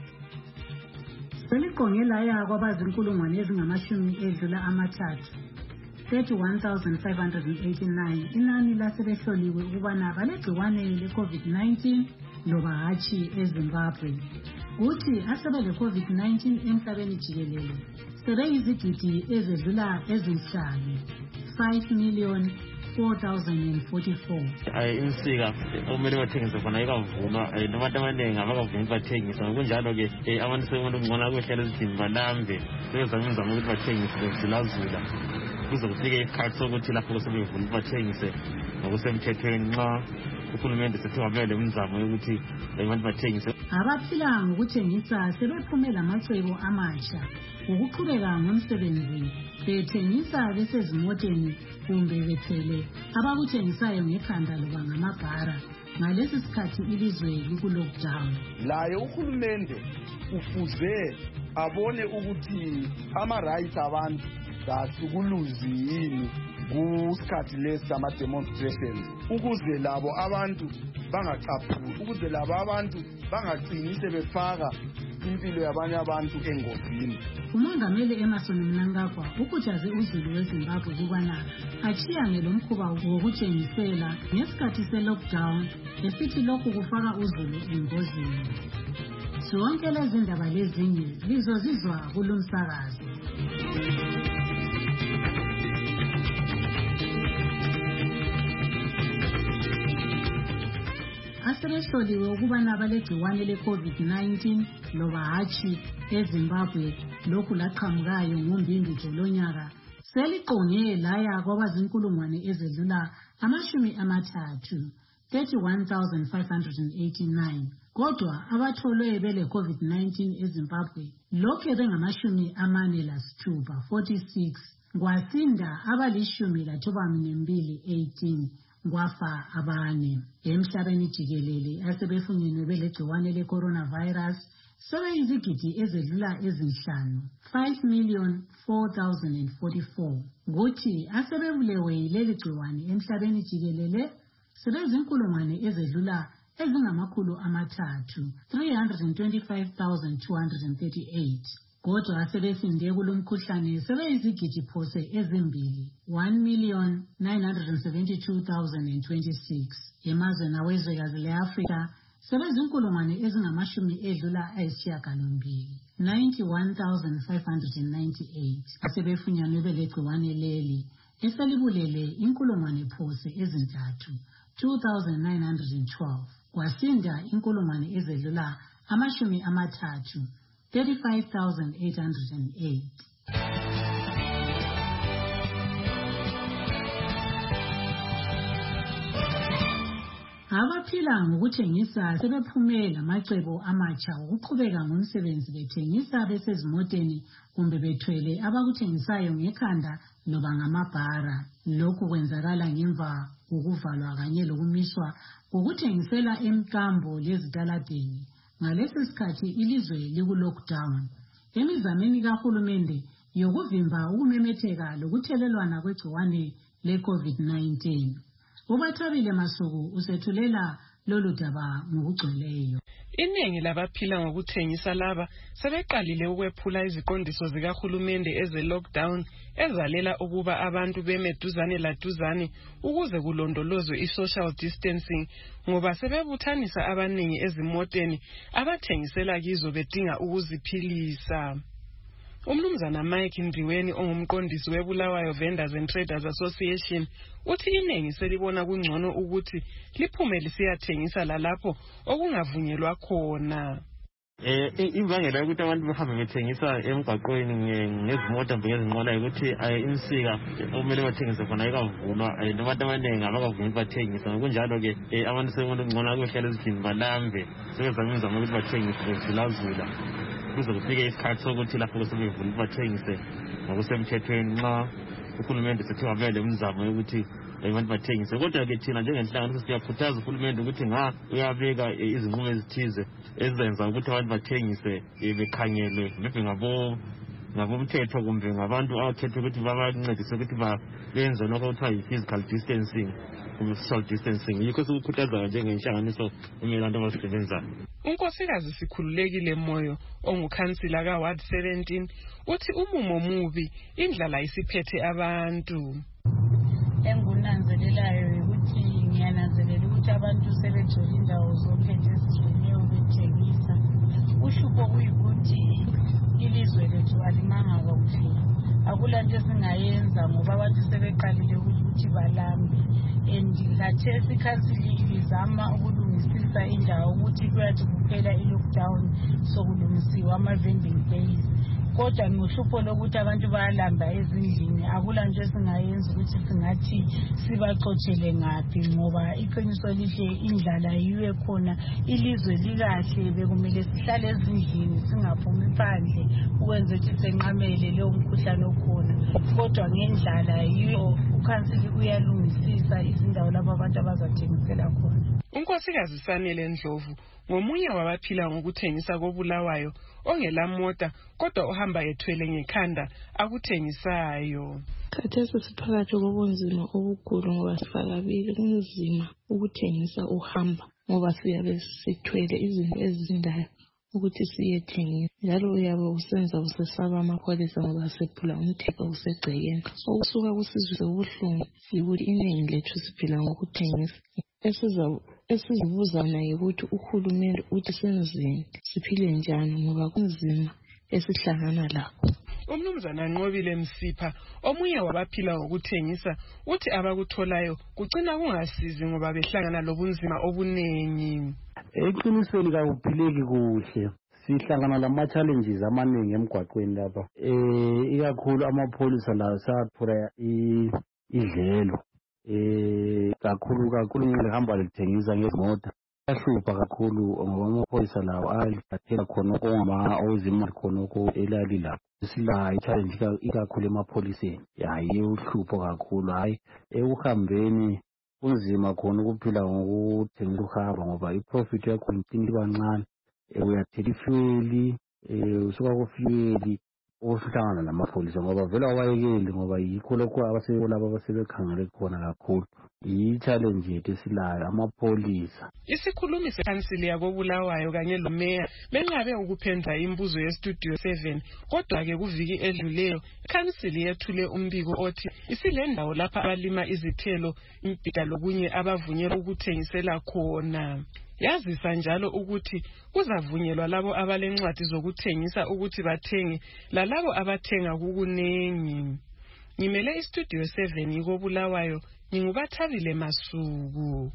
seliqongelaya kwabazinkulungwane ezingamashumi edlula amathathu 31,589 inani lasebehloliwe ukubana balegciwane le-COVID-19 loba hatshi eZimbabwe. Kuthi asebele-COVID-19 emhlabeni jikelele sebeyizigidi ezedlula ezinhlanu 5,004,044. Insika okumele bathengise khona ikavunwa nabantu abaningi abakavuni bathengisa. Ngokunjalo-ke abantu sebebona ukungcono kuhlela ezidini balambe sebezame ukuthi bathengise bezulazula kuze kufike isikhathi sokuthi lapho sebevuna bathengise ngokusemthethweni nxa uhulumende sethi wamele imizamo yokuthi abantu bathengise. Abaphila ngokuthengisa sebephume lamacebo amatsha ukuqhubeka ngomsebenzi bethengisa besezimoteni kumbe bethele abakuthengisayo ngekhanda loba ngamabhara. Ngalesi sikhathi ilizwe liku-lockdown. Laye uhulumende ufuze abone ukuthi ama-rights abantu kasukuluzi yini kusikhathi lesi sama-demonstrations ukuze labo abantu bangacaphuli, ukuze labo abantu bangagcini sebefaka impilo yabanye abantu engozini. Umongameli Emmerson Mnangagwa ukhuthaze uzulu weZimbabwe ukubana achiyane lo mkhuba wokutshengisela ngesikhathi se-lockdown esithi lokhu kufaka uzulu engozini. Zonke lezi ndaba lezinye lizozizwa kulo msakazo. Asebehloliwe ukubana balegciwane le-COVID-19 loba hatshi eZimbabwe lokhu laqhamukayo ngoMbimbi lonyaka seliqonge laya kwabazinkulungwane ezedlula amashumi amathathu 31,589. Kodwa abatholwe bele-COVID-19 eZimbabwe lokhe bengamashumi 46 kwasinda abalishumi lathobanambili 18 kwafa abane. Emhlabeni jikelele asebefunyenwe belegciwane le-coronavirus sebeyizigidi ezedlula ezinhlanu 5,004,044. Kuthi asebebulewe yileli gciwane emhlabeni jikelele sebezinkulungwane ezedlula ezingamakhulu amathathu 325,238. Kodwa asebesinde kulomkhuhlane sebeyizigidi phose ezimbili 1,972,026. Emazweni awezwekazi le-Afrika sebezinkulungwane ezingamashumi edlula ayisishiyagalombili 91,598. Asebefunyanwe belegciwane leli eselibulele inkulungwane phose ezintathu 2,912. Kwasinda inkulungwane ezedlula amashumi amathathu 35,808. Abaphila ngokuthengisa sebephume lamacebo amatsha okuqhubeka ngomsebenzi bethengisa besezimoteni kumbe bethwele abakuthengisayo ngekhanda loba ngamabhara. Lokhu kwenzakala ngemva kokuvalwa kanye lokumiswa kokuthengisela emkambo lezitaladeni. Ngalesi sikhathi ilizwe liku-lockdown. Emizameni kahulumende yokuvimba ukumemetheka lokuthelelwana kwegciwane le-COVID-19. Ubathabile Masuku usethulela lolu daba ngokugcweleyo. Iningi labaphila ngokuthengisa laba sebeqalile ukwephula iziqondiso zikahulumende eze-lockdown ezalela ukuba abantu bemeduzane laduzane ukuze kulondolozwe i-social distancing ngoba sebebuthanisa abaningi ezimoteni abathengisela kizo bedinga ukuziphilisa. Umnumzana Mike Ndiweni ongumqondisi weBulawayo Vendors and Traders Association uthi iningi selibona kungcono ukuthi liphume lisiyathengisa lalapho okungavunyelwa khona. Imbangela yokuthi abantu behambe bethengisa emgwaqweni ngezimota ngezinqola ukuthi imsika okumele bathengise khona ayikavulwa nabantu abaningi abakavumi bathengisa. Ngokunjalo-ke abantu sebona kungcono ukuhlala ezindlini balambe sebezama imizamo ukuthi bathengise bezulazula kuze kufike isikhathi sokuthi lapho sebevula bathengise ngokusemthethweni nxa uhulumende sethe wabele umzamo yokuthi abantu bathengise. Kodwa-ke thina njengenhlangano siyakhuthaza uhulumende ukuthi uyabeka izinqumo ezithize ezenza ukuthi abantu bathengise bekhangelwe maybe ngabomthetho kumbe ngabantu abakhethe ukuthi babancedise ukuthi benze lokho okuthiwa yi-physical distancing kumbe social distancing. Yikho sikukhuthazayo njengenhlanganiso emelana abasebenzayo. Unkosikazi Sikhululekile Moyo ongukhansila ka-Ward 17 uthi umumo mubi indlala isiphethe abantu. Engunanzelelayo ukuthi ngiyananzelela ukuthi abantu sebegcwele indawo zophethe ezihlukeneyo bethengisa. Uhlupho kuyikuthi ilizwe lethu alimanga kakuhle. Akulanto esingayenza ngoba abantu sebeqalile ukuthi balambe. Lathesi ikhansili lizama ukulungisisa indawo ukuthi kuyathi kuphela i-lockdown sokulungisiwa ama-vending days. Kodwa ngohlupho lokuthi abantu bayalamba ezindlini akulanto esingayenza ukuthi singathi sibaxotshele ngaphi ngoba iqiniso lihle indlala yiwe khona. Ilizwe likahle bekumele sihlale ezindlini singaphumi phandle ukwenza ukuthi senqamele leyo mkhuhlane okhona. Kodwa ngendlala yiyo ukhansili uyalungisisa izindawo lapho abantu abazathengisela khona. Unkosikazi Sanele Ndlovu ngomunye wabaphila ngokuthengisa koBulawayo ongela mota kodwa ohamba ethwele ngekhanda akuthengisayo. Khathesi siphakathi kobunzima obukhulu ngoba sifakabili kunzima ukuthengisa uhamba ngoba siyabe sithwele izinto ezindayo ukuthi siyethengisa njalo uyabe usenza usesaba amapholisa ngoba sephula umthetho usegcekeni. Okusuka kusizwe ubuhlungu yikuthi iningi lethu siphila ngokuthengisa. Esizibuzana yikuthi uhulumende uthi senzeni siphile njani ngoba kunzima esihlangana lakho. Umnumzana Nqobile Msipha omunye wabaphila ngokuthengisa uthi abakutholayo kugcina kungasizi ngoba behlangana lobunzima obunengi. Eqinisweni kakuphileki kuhle. Sihlangana lama-challenges amaningi emgwaqweni lapha. Ikakhulu amapholisa lawo sathola idlelo. Kakhulu nxa lihamba lithengisa ngezimota ahlupha kakhulu ngoba amapholisa lawo ayalithathela khonokho okuzimali khonokho elali lapho. Silayo i-challenge ikakhulu emapholiseni. Hayi uhlupho kakhulu. Hayi ekuhambeni kunzima khona ukuphila ngokuthengisa uhamba ngoba i-profit yakho incini kancane. Uyathela ifueli usuka kufueli ohlangana namapholisa ngoba vele awayekeli ngoba yikho lokho abasebolabo abasebekhangele khona kakhulu. I-challenge yethu esilayo amapholisa. Isikhulumi sekhansili yakoBulawayo kanye lomeya benqabe ukuphendula imibuzo yestudio 7 kodwa-ke kuviki edluleyo ikhansili yethule umbiko othi isilendawo lapha abalima izithelo imbhida lokunye abavunyelwa ukuthengisela khona. Yazisa njalo ukuthi kuzavunyelwa labo abalencwadi zokuthengisa ukuthi bathenge lalabo abathenga kukunengi. Ngimele istudio 7 yikoBulawayo ngingubathabile Masuku.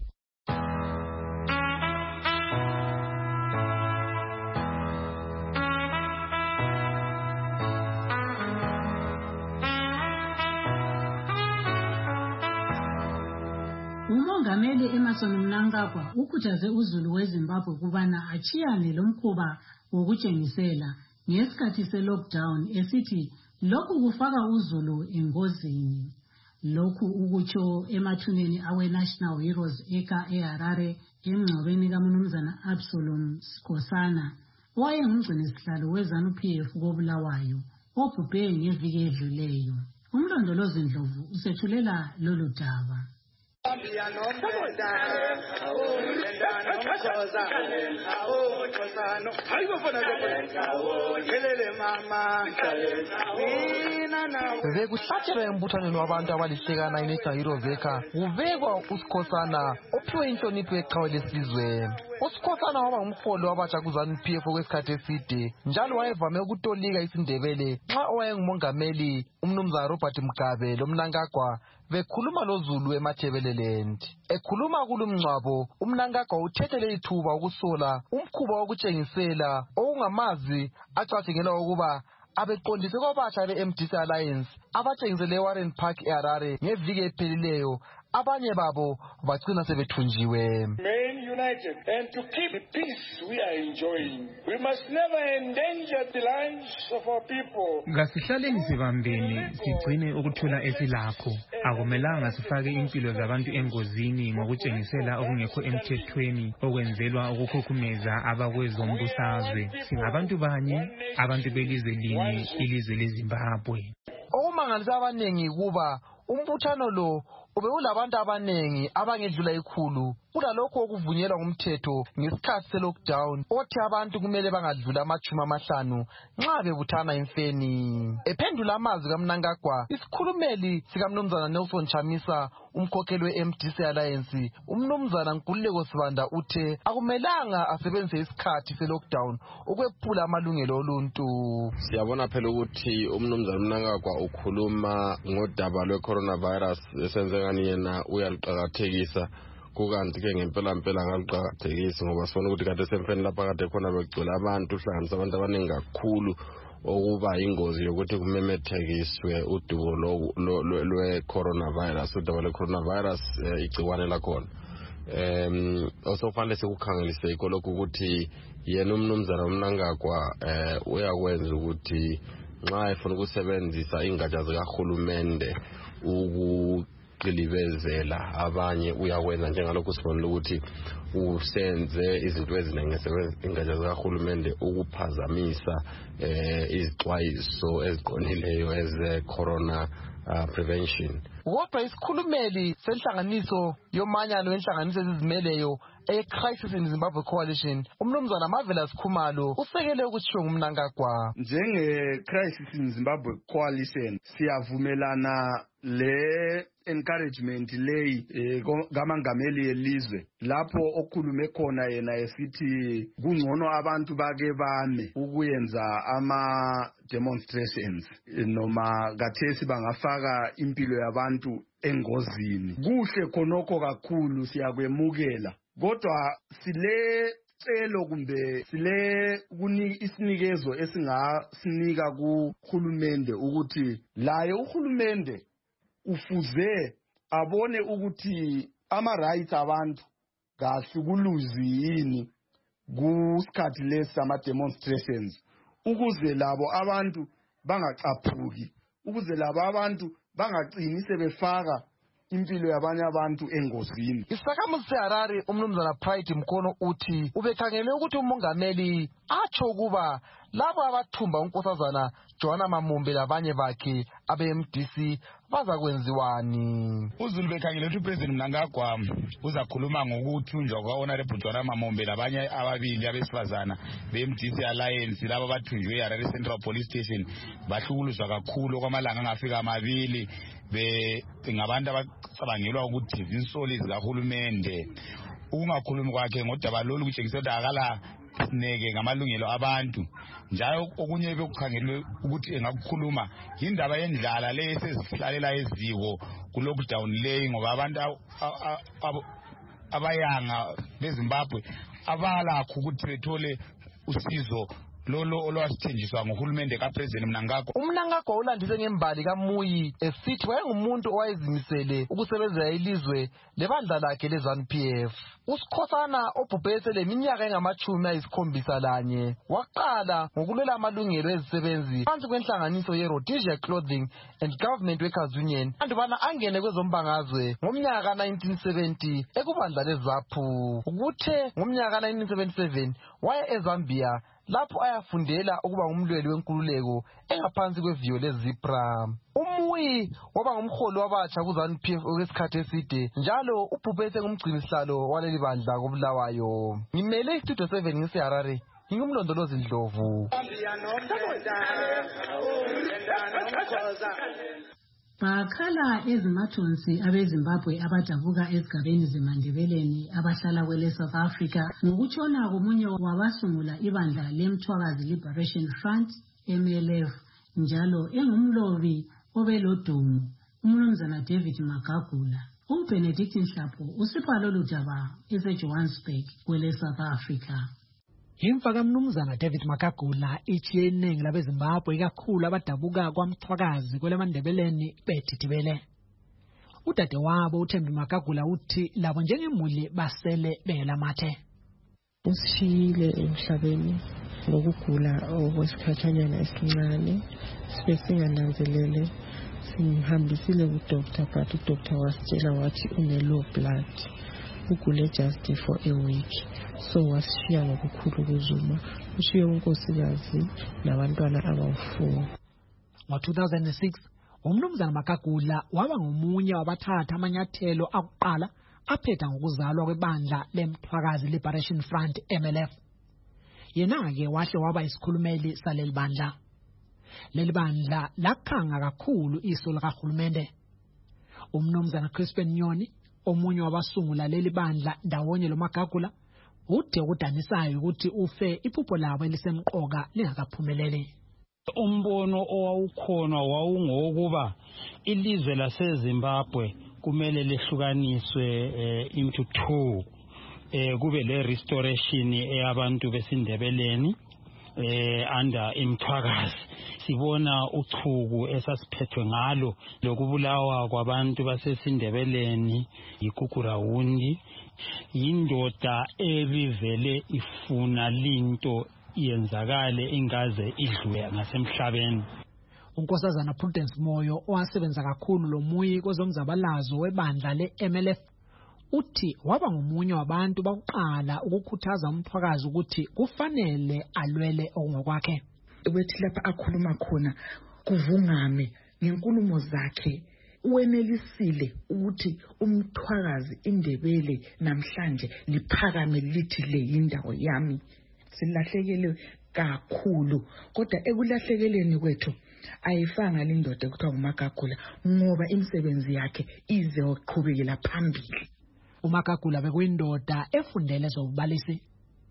umongameli Emmerson Mnangagwa ukhuthaze uzulu weZimbabwe kubana achiyane lomkhuba wokutshengisela ngesikhathi se-lockdown esithi lokhu kufaka uzulu engozini. Lokhu ukutsho emathuneni awe-National Heroes Acre eHarare emngcwabeni kaMnumzana Absalom Skhosana owayengumgcinisihlalo we-ZANU-PF koBulawayo obhubhe ngeviki edluleyo. Umlondolozi Ndlovu usethulela lolu daba. Bekuhlatshelwa embuthaneni wabantu abalihlekana iNational Heroes Acre kubekwa uSkhosana ophiwe inhlonipho yeqhawe lesizwe. uSkhosana waba ngumholi wabatsha kuZANU-PF okwesikhathi eside njalo wayevame ukutolika isiNdebele nxa owayengumongameli uMnumzana Robert Mugabe loMnangagwa bekhuluma loZulu eMathebeleland. Ekhuluma kulumngcwabo uMnangagwa uthethe leli thuba ukusola umkhuba wokutshengisela okungamazwi acatshangelwa ukuba abeqondise kwabatsha be-MDC Alliance abatshengisele Warren Park eHarare ngeviki ephelileyo, abanye babo bagcina sebethunjiwe. Remain united and to keep the peace we are enjoying. We must never endanger the lives of our people. Kasihlaleni sibambene sigcine ukuthula esilakho. Akumelanga sifake impilo zabantu engozini ngokutshengisela okungekho emthethweni okwenzelwa ukukhukhumeza abakwezombusazwe. Singabantu banye, abantu belizwe linye, ilizwe leZimbabwe. Okumangalisa abanengi kuba umbuthano lo ubewulabantu abanengi abangedlula ikhulu kulalokho okuvunyelwa ngumthetho ngesikhathi se-lockdown othi abantu kumele bangadlula 50 nxa bebuthana imfeni. Ephendula amazwi kaMnangagwa, isikhulumeli sikaMnumzana Nelson Chamisa, umkhokheli we-MDC Alliance, uMnumzana Nkululeko Sibanda uthe akumelanga asebenzise isikhathi se-lockdown ukwephula amalungelo oluntu. Siyabona phela ukuthi uMnumzana Mnangagwa ukhuluma ngodaba lwe-coronavirus esenzekani yena uyaluqakathekisa. Kukanti ke ngempela akaluqakathekisi ngoba sifuna ukuthi kade semfeni lapha kade khona begcwele abantu, uhlanganisa abantu abaningi kakhulu okuba ingozi yokuthi kumemethekiswe udubo lwe-coronavirus. Udaba lwe-coronavirus igciwane lakhona. Osofanele sikukhangelise ikolokhu ukuthi yena uMnumzana Mnangagwa uyakwenza ukuthi nxa efuna ukusebenzisa ingatsha zikahulumende qilibezela abanye uyakwenza njengalokho sibonile ukuthi usenze izinto eziningi ingatsha zikahulumende ukuphazamisa izixwayiso eziqonileyo eze-corona prevention. Kodwa isikhulumeli senhlanganiso yomanyano wenhlanganiso ezizimeleyo e-Crisis in Zimbabwe Coalition, uMnumzana Marvelous Khumalo usekele ukutshiwo nguMnangagwa. Njenge-Crisis in Zimbabwe Coalition siyavumelana le encouragement leyi kamangameli yelizwe lapho okhulume khona yena esithi kungcono abantu bake bame ukuyenza ama demonstrations noma kathesi bangafaka impilo yabantu engozini. Kuhle khonokho kakhulu, siyakwemukela. Kodwa sile celo kumbe sile isinikezo esingasinika kuhulumende ukuthi laye uhulumende ufuze abone ukuthi ama-rights abantu kahlukuluzi yini kusikhathi lesi sama-demonstrations ukuze labo abantu bangacaphuki, ukuze labo abantu bangagcini sebefaka impilo yabanye abantu engozini. Isakhamuzi seHarare uMnumzana Pride Mkono uthi ubekhangele ukuthi umongameli atsho ukuba labo abathumba uNkosazana Joanna Mamumbe labanye bakhe abe-MDC bazakwenziwani. Uzulu bekhangele ukuthi uPresident Mnangagwa uzakhuluma ngokuthunjwa kwa-Honorable Joanna Mamumbe labanye ababili abesifazana be-MDC Alliance labo bathunjwe eHarare Central Police Station bahlukuluzwa kakhulu okwamalanga angafika 2 ngabantu abacabangelwa ukuthi zinsoli zikahulumende. Ukungakhulumi kwakhe ngodaba lolu kutshengisa ukuthi akala sineke ngamalungelo abantu, njalo okunye bekukhangelwe ukuthi engakukhuluma indaba yendlala le esesihlalela eziko ku-lockdown leyi ngoba abantu abayanga beZimbabwe abalakho ukuthi bethole usizo lolo olwasithenjiswa nguhulumende kaPresident Mnangagwa. uMnangagwa ulandise ngembali kaMuyi esithi wayengumuntu owayezimisele ukusebenzela ilizwe lebandla lakhe leZANU-PF. uSikhosana obhubhese leminyaka engama-71 waqala ngokulwela amalungelo ezisebenzi phansi kwenhlanganiso ye-Rhodesia Clothing and Government Workers Union andubana angene kwezombangazwe ngomnyaka ka-1970 ekubandla leZAPU. Kuthe ngomnyaka ka-1977 waya eZambia lapho ayafundela ukuba ngumlweli wenkululeko engaphansi kweviyo leZIPRA. uMuyi waba ngumholi wabatsha kuZANU-PF okwesikhathi eside njalo ubhubhese ngumgcinisihlalo waleli bandla koBulawayo. Ngimele iStudio 7 ngiseHarare, ngingumlondolozi Ndlovu. Bakhala ezimathonsi abeZimbabwe abadabuka ezigabeni zeMandebeleni abahlala kwele South Africa ngokutshona komunye wabasungula ibandla leMthwakazi Liberation Front MLF njalo engumlobi obelodumo uMnumzana David Magagula. uBenedict Nhlapho usipha lolu daba eseJohannesburg kwele South Africa. Imfa kaMnumzana David Magagula ichiye iningi labeZimbabwe ikakhulu abadabuka kwaMthwakazi kweleMandebeleni bedidibele. Udade wabo uThembi Magagula uthi labo njengemuli basele bengelamathe. Usishiyile emhlabeni ngokugula okwesikhatshanyana esincane sibe singananzelele simhambisile kuDoctor but uDoctor wasitshela wathi une-low blood ugule just for a week. So wasishiya ngokukhulu ukuzuma ushiye unkosikazi nabantwana abawu4. Ngo-2006 uMnumzana Magagula waba ngomunye wabathatha amanyathelo akuqala aphetha ngokuzalwa kwebandla leMthwakazi Liberation Front MLF. Yena-ke wahle waba isikhulumeli saleli bandla. Leli bandla lakhanga kakhulu iso likahulumende. uMnumzana Crispin Nyoni omunye wabasungula leli bandla ndawonye loMagagula uthe ukudanisayo ukuthi ufe iphupho labo elisemqoka lingakaphumeleli. Umbono owawukhona wawungokuba ilizwe laseZimbabwe kumele lehlukaniswe into two, kube le restoration eyabantu besindebeleni under iMthwakazi. Sibona uchuku esasiphethwe ngalo lokubulawa kwabantu basesindebeleni yiKukurawundi, yindoda ebivele ifuna linto yenzakale ingaze idlule ngasemhlabeni. uNkosazana Prudence Moyo owasebenza kakhulu loMuyi kwezomzabalazo webandla leMLF uthi waba ngomunye wabantu bakuqala ukukhuthaza uMthwakazi ukuthi kufanele alwele okungokwakhe. Wethi lapha akhuluma khona kuvungame ngenkulumo zakhe uwenelisile ukuthi uMthwakazi indebele namhlanje liphakame lithi le indawo yami. Silahlekele kakhulu kodwa ekulahlekeleni kwethu ayifanga lindoda ekuthiwa uMagagula ngoba imisebenzi yakhe ize oqhubekela phambili. uMagagula bekuyindoda efundele zobubalisi.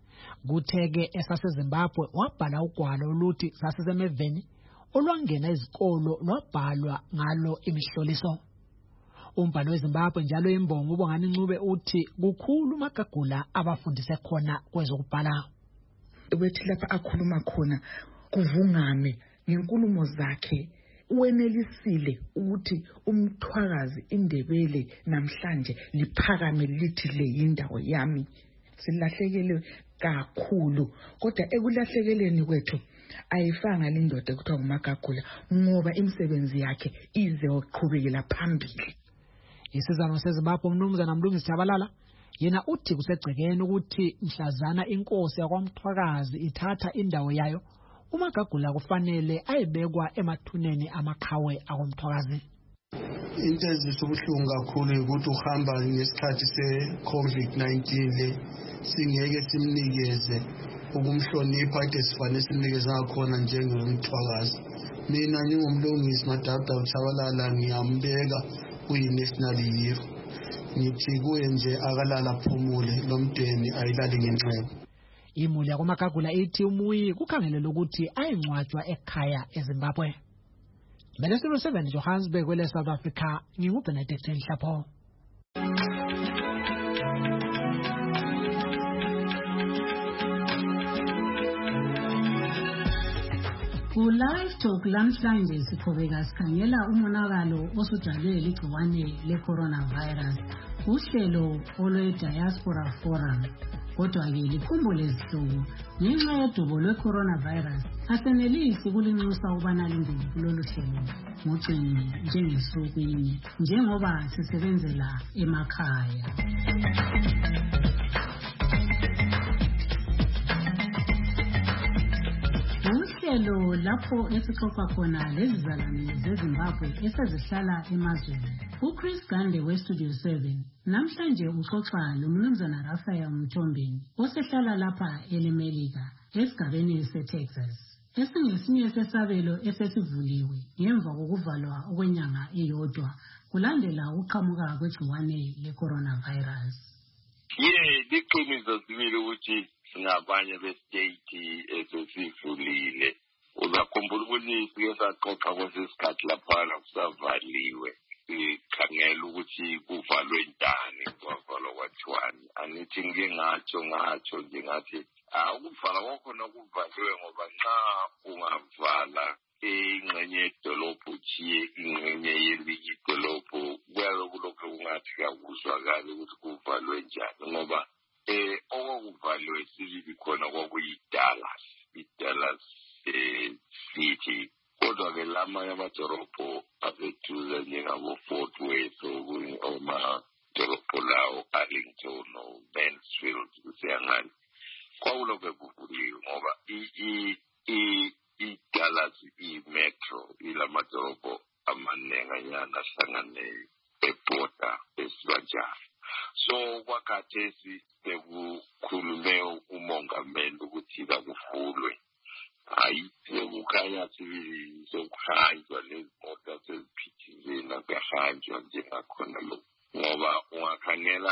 Kutheke esaseZimbabwe wabhala ugwalo oluthi sasesemeveni olwangena izikolo lwabhalwa ngalo imihloliso. Umbhalo weZimbabwe njalo imbongo uBongani Ncube uthi kukhulu uMagagula abafundise khona kwezokubhala. Wethi lapha akhuluma khona kuvungame ngenkulumo zakhe uwenelisile ukuthi uMthwakazi indebele namhlanje liphakame lithi le indawo yami. Silahlekele kakhulu kodwa ekulahlekeleni kwethu ayifanga lindoda ekuthiwa uMagagula ngoba imisebenzi yakhe ize oqhubekela phambili. Isizano seZimbabwe uMnumzana Mlungisi Tshabalala yena uthi kusegcekeni ukuthi mhlazana inkosi yakwaMthwakazi ithatha indawo yayo uMagagula kufanele ayebekwa emathuneni amaqhawe akoMthwakazi. Into ezisubuhlungu kakhulu ukuthi uhamba ngesikhathi se-COVID-19 le singeke simnikeze ukumhlonipha ade sifanele simnikeze ngakhona njengoMthwakazi. Mina ngingumlungisi Madada Tshabalala ngiyambeka kuyi-national hero. Ngithi kuye nje akalala phumule lomdeni ayilali ngenxeba. Imuli yakoMagagula ithi uMuyi kukhangelele ukuthi ayengcwatshwa ekhaya eZimbabwe. Studio 7 Johannesburg kwele South Africa nginguBenedict Nhlapho. Ku-Live Talk lamhlanje siqhubeka sikhangela umonakalo osudalwe ligciwane le-coronavirus uhlelo olwe-Diaspora Forum. Kodwa-ke likhumbule zihlobo, ngenxa yodubo lwe-coronavirus asenelisi kulinxusa ukubana lingene kulolu hlelo ngocingo njengesukwini njengoba sisebenzela emakhaya. Uhlelo lapho esixoxa khona lezizalwane zeZimbabwe esezihlala emazweni. uChris Gande weStudio 7 namhlanje uxoxa loMnumzana Raphael Mthombeni osehlala lapha eLemelika esigabeni seTexas. Esingesinye sesabelo esesivuliwe ngemva kokuvalwa okwenyanga eyodwa kulandela uqhamuka kwegciwane le-coronavirus. Liqiniso sibili ukuthi singabanye bestate esesivulile. Uzakhumbula ukuthi sike saxoxa kwesisikhathi laphana kusavaliwe. Sikhangela ukuthi kuvalwe njani kwavalwa kwathiwani. Angithi ngike ngatsho nje ngathi ukuvala kwakhona kuvaliwe ngoba nxa ungavala ingxenye yedolobho uchiye ingxenye yelinye idolobho kuyabe kulokhu kungathi kuyakuzwakala ukuthi kuvalwe njani ngoba okuvaliwe sibili khona kwakuyi-Dallas City. Kodwa-ke lamanye amadolobho aseduze njengabo-Fort Worth omadolobho lawo Arlington Mansfield kusiyangani kwakulokhu kuvuliwe ngoba i-Dallas i-metro ilamadolobho amanenganyana ahlangane eborder esibanjalo. So kwakhathesi sekukhulume umongameli ukuthi kakuvulwe. Hayi sekukhanya sibili sokuhanjwa lezimoto seziphithizela kuyahanjwa njengakhona lokhu ngoba ungakhangela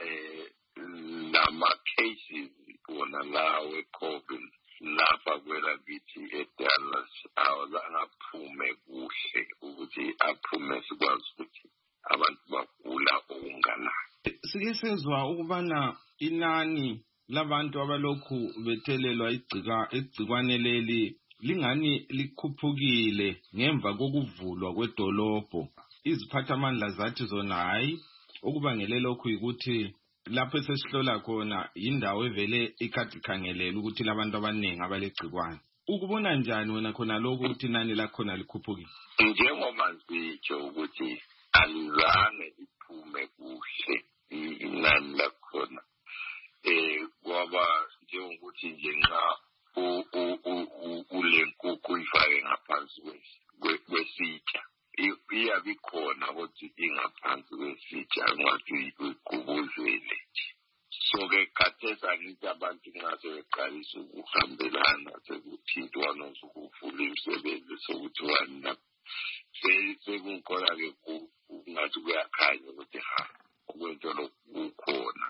nama-cases wona lawo e-COVID lapha kwelakithi eDallas awazangaphume kuhle ukuthi aphume sikwazi ukuthi abantu bagula okunganani. Sike sezwa ukubana inani labantu abalokhu bethelelwa igcikwane leli lingani likhuphukile ngemva kokuvulwa kwedolobho. Iziphathamandla zathi zona hayi okubangele lokhu ukuthi lapho sesihlola khona indawo evele ikhathi khangelela ukuthi labantu abaningi abalegcikwane. Ukubona njani wena khona lokho ukuthi inani lakhona likhuphukile? Njengoba sitsho ukuthi alizange liphume kuhle inani lakhona kwaba njengokuthi nje nxa ule nkukhu uyifake ngaphansi kwesitsha iyabe ikhona kodwa ingaphansi kwesitsha ngathi uyigubuzele. So-ke khathesi angithi abantu nxa sebeqalisa ukuhambelana sekuthintwana sokuvula imisebenzi sokuthiwani sekungikhona-ke ngathi kuyakhanya ukuthi okwento kukhona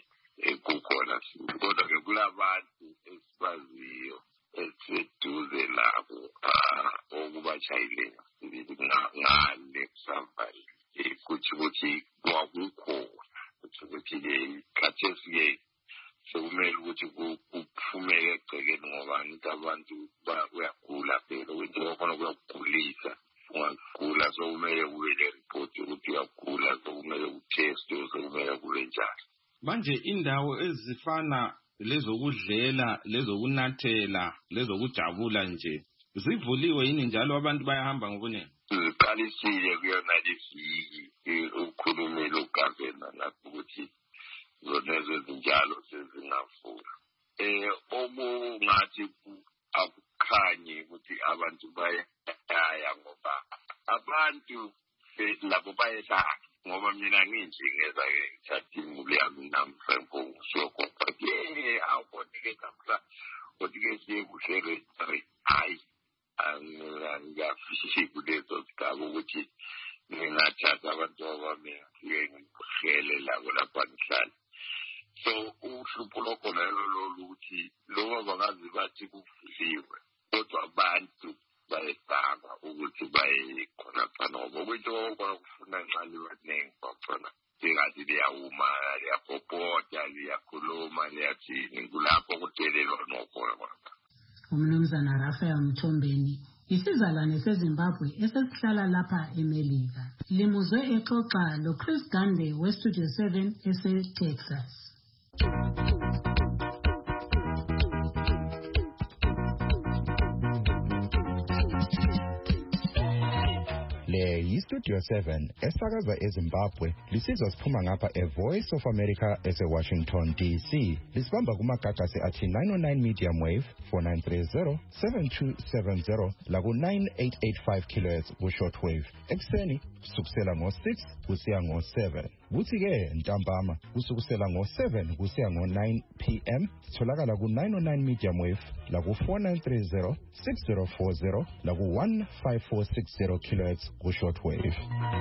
kodwa-ke kulabantu esibaziyo esiseduze labo okubatshayileyo ngale kusavali ukuthi kwakukhona ukuthi-ke khathesi-ke sekumele ukuthi kuphumele egcekeni ngoba ngithi abantu kuyagula phela ukuthi kwakhona kuyakugulisa. Ungagula sokumele kube le-report yokuthi uyagula sokumele kuteste sokumele kube njani. Manje indawo ezifana lezokudlela lezokunathela lezokujabula nje zivuliwe yini njalo abantu bayahamba ngobunengi? Ziqalisile kuyona leviki ukhulumile ugavena lapho ukuthi zona ezinjalo sezingavula. Okungathi akukhanyi ukuthi abantu bayaya ngoba abantu labo bayehlala ngoba mina ngiyinjingeza-ke ngithathe imuli yami namhlanje ngisuyokhopha awubone-ke namhla kodwa-ke siye kuhle hayi angiyafisi kulezo zigaba ukuthi ngingathatha abantu abami ngifike ngihlele labo lapha ngihlala. So uhlupho lokhona lolo ukuthi loba bangazi bathi kuvuliwe kodwa abantu bayesaba ukuthi baye khonaphana ngoba kwento okona kufuna nxali baningi bakhona sengathi liyawuma liyapopota liyakhuluma liyathini kulapho kudelelwa nokhona khona. Umnumzana Raphael Mthombeni isizalwane seZimbabwe esesihlala lapha eMelika. Limuzwe exoxa loChris Gande weStudio 7 eseTexas. Le yiStudio 7 esakaza eZimbabwe lisizwa siphuma ngapha eVoice of America eseWashington DC. Lisibamba kumagagasi athi 909 medium wave 4930 7270 laku 9885 kHz ku shortwave. Ekseni kusukela ngo6 kusiya ngo7. Kuthi ke ntambama kusukela ngo7 kusiya ngo9 PM tholakala ku 909 medium wave laku 4930 6040 laku 15460 kHz ku shortwave.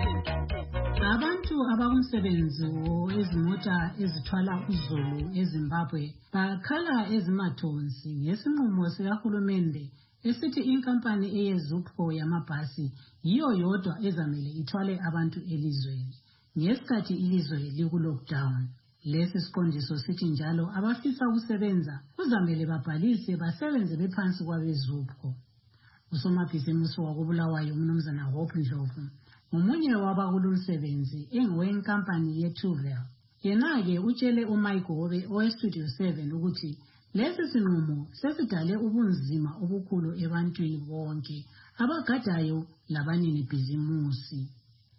Abantu abakumsebenzi wezimota ezithwala uzulu eZimbabwe bakhala ezimathonsi ngesinqumo sikahulumende esithi inkampani eyeZupco yamabhasi yiyo yodwa ezamele ithwale abantu elizweni ngesikhathi ilizwe liku-lockdown. Lesi siqondiso sithi njalo abafisa ukusebenza kuzamele babhalise basebenze bephansi kwabeZupco. Usomabhizinisi wakubulawayo umnumzana Hope Ndlovu ngomunye wabakulumsebenzi engowenkampani yeTuvel. Yena-ke utshele uMike Hobe oweStudio 7 ukuthi lesi sinqumo sesidale ubunzima obukhulu ebantwini bonke abagadayo labanini bhizimusi.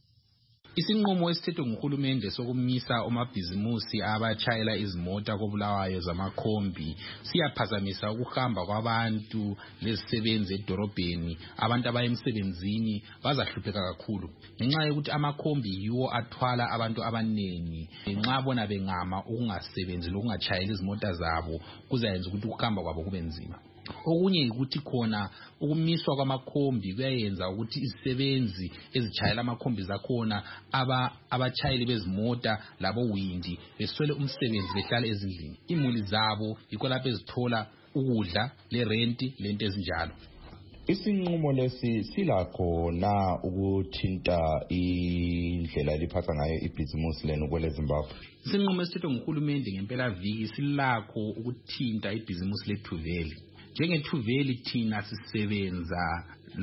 Isinqumo esithethwe nguhulumende sokumisa omabhizimusi abatshayela izimota kobulawayo zamakhombi siyaphazamisa ukuhamba kwabantu lezisebenzi edorobheni. Abantu abayemsebenzini bazahlupheka kakhulu ngenxa yokuthi amakhombi yiwo athwala abantu abanengi. Nxa bona bengama ukungasebenzi lokungatshayeli izimota zabo kuzayenza ukuthi ukuhamba kwabo kube nzima. Okunye ukuthi khona ukumiswa kwamakhombi kuyayenza ukuthi izisebenzi ezitshayela amakhombi zakhona abatshayeli bezimota labo windi beswele umsebenzi behlala ezindlini. Imuli zabo yikho lapho ezithola ukudla le renti lento ezinjalo. Isinqumo lesi silakho na ukuthinta indlela eliphatha ngayo ibhizimusi lenu kwele Zimbabwe? Isinqumo esithethwe nguhulumende ngempela viki silakho ukuthinta ibhizimusi leTuvel. NjengeTuvel thina sisebenza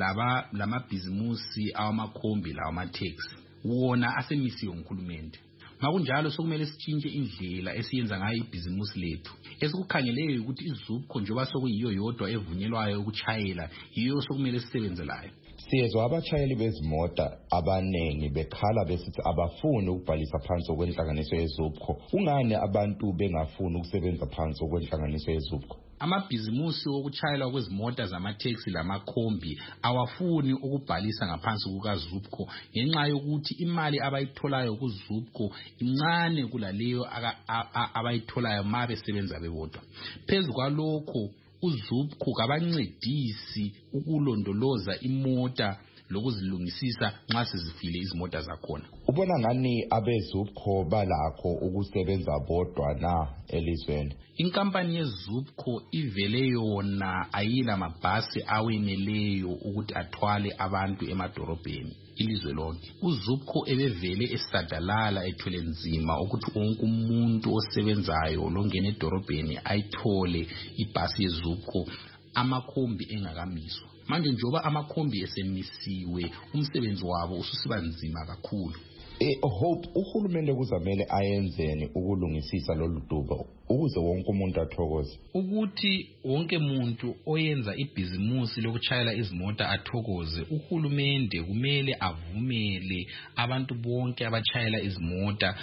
lamabhizimusi awamakhombi lawamateksi wona asemisiwe nguhulumende. Makunjalo sokumele sitshintshe indlela esiyenza ngayo ibhizimusi lethu. Esikukhangeleyo ukuthi iZupco njengoba sokuyiyo yodwa evunyelwayo ukutshayela yiyo sokumele sisebenze layo. Siyezwa abatshayeli bezimota abanengi bekhala besithi abafuni ukubhalisa phansi okwenhlanganiso yeZupco. Ungani abantu bengafuni ukusebenza phansi okwenhlanganiso yeZupco? Amabhizimusi okutshayela kwezimota zamateksi lamakhombi awafuni ukubhalisa ngaphansi kukaZupco ngenxa yokuthi imali abayitholayo kuZupco incane kulaleyo abayitholayo ma besebenza bebodwa. Phezu kwalokho uZupco kabancedisi ukulondoloza imota lokuzilungisisa nxa sezifile izimota zakhona. Ubona ngani abeZupco balakho ukusebenza bodwa na elizweni? Inkampani yeZupco ivele yona ayila mabhasi aweneleyo ukuthi athwale abantu emadorobheni ilizwe lonke. uZupco ebevele esadalala ethwele nzima ukuthi wonke umuntu osebenzayo longena edorobheni ayithole ibhasi yeZupco amakhombi engakamiswa. Manje njoba amakhombi esemisiwe umsebenzi wabo ususiba nzima kakhulu. Hope uhulumende kuzamele ayenzeni ukulungisisa lolu dubo ukuze wonke umuntu athokoze? Ukuthi wonke umuntu oyenza ibhizimusi lokutshayela izimota athokoze, uhulumende kumele avumele abantu bonke abatshayela izimota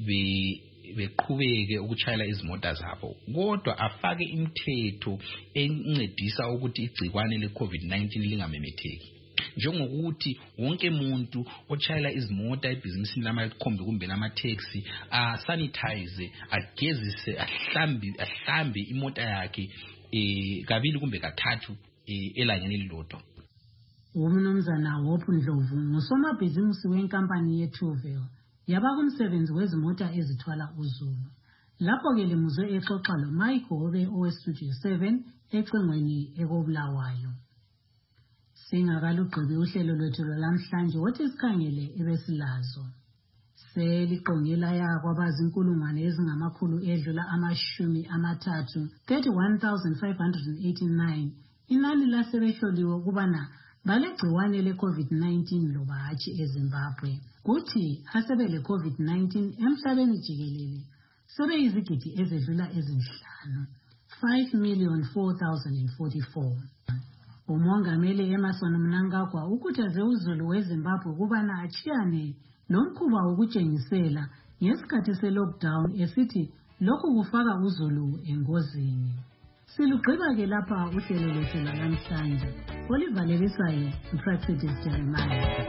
beqhubeke ukutshayela izimota zabo, kodwa afake imithetho encedisa ukuthi igcikwane leCovid-19 lingamemetheki. Njengokuthi wonke umuntu otshayela izimota ebhizimisini lamakhombi kumbe lamateksi sanitize, agezise, ahlambe imota yakhe kabili kumbe kathathu elangeni elilodwa. Umnumzana Hope Ndlovu ngusomabhizinisi wenkampani yeTuvel yabakumsebenzi wezimota ezithwala uzulu. Lapho-ke limuzwe exoxa loMike Hobe oweStudio 7 ecingweni ekobulawayo. Singakalugqibi uhlelo lwethu lwalamhlanje wothi sikhangele ebesilazo. Seliqongela kwabazi inkulungwane ezingamakhulu edlula 30 31,589 inani lasebehloliwe ukubana balegciwane le-COVID-19 loba hatshi eZimbabwe. Kuthi asebele COVID-19 emhlabeni jikelele sebeyizigidi ezedlula ezinhlanu, 5,004,044. Umongameli Emmerson Mnangagwa ukhuthaze uzulu weZimbabwe ukubana atshiyane lomkhuba wokutshengisela ngesikhathi se-lockdown esithi lokhu kufaka uzulu engozini. Silugqiba-ke lapha uhlelo lwethu lwanamhlanje. Oliver Levisayo, Praxidis Jeremiah.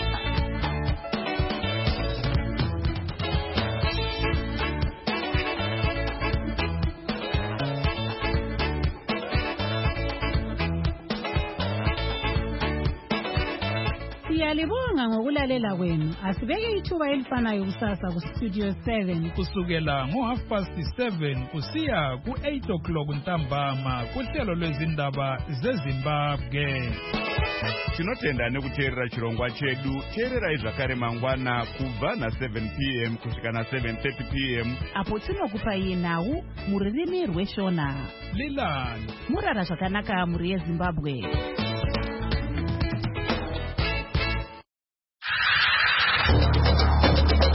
Siyalibonga ngokulalela kwenu. Asibeke ithuba elifanayo kusasa kuStudio 7 kusukela ngo7:30 kusiya ku8 ntambama kuhlelo lwezindaba zeZimbabwe. Tinotenda nekuteerera chirongwa chedu. Teererai zvakare mangwana kubva na7 p.m. kusvika na7:30 p.m. apo tinokupai nhau mururimi rweshona. Lilani murara zvakanaka muri yeZimbabwe.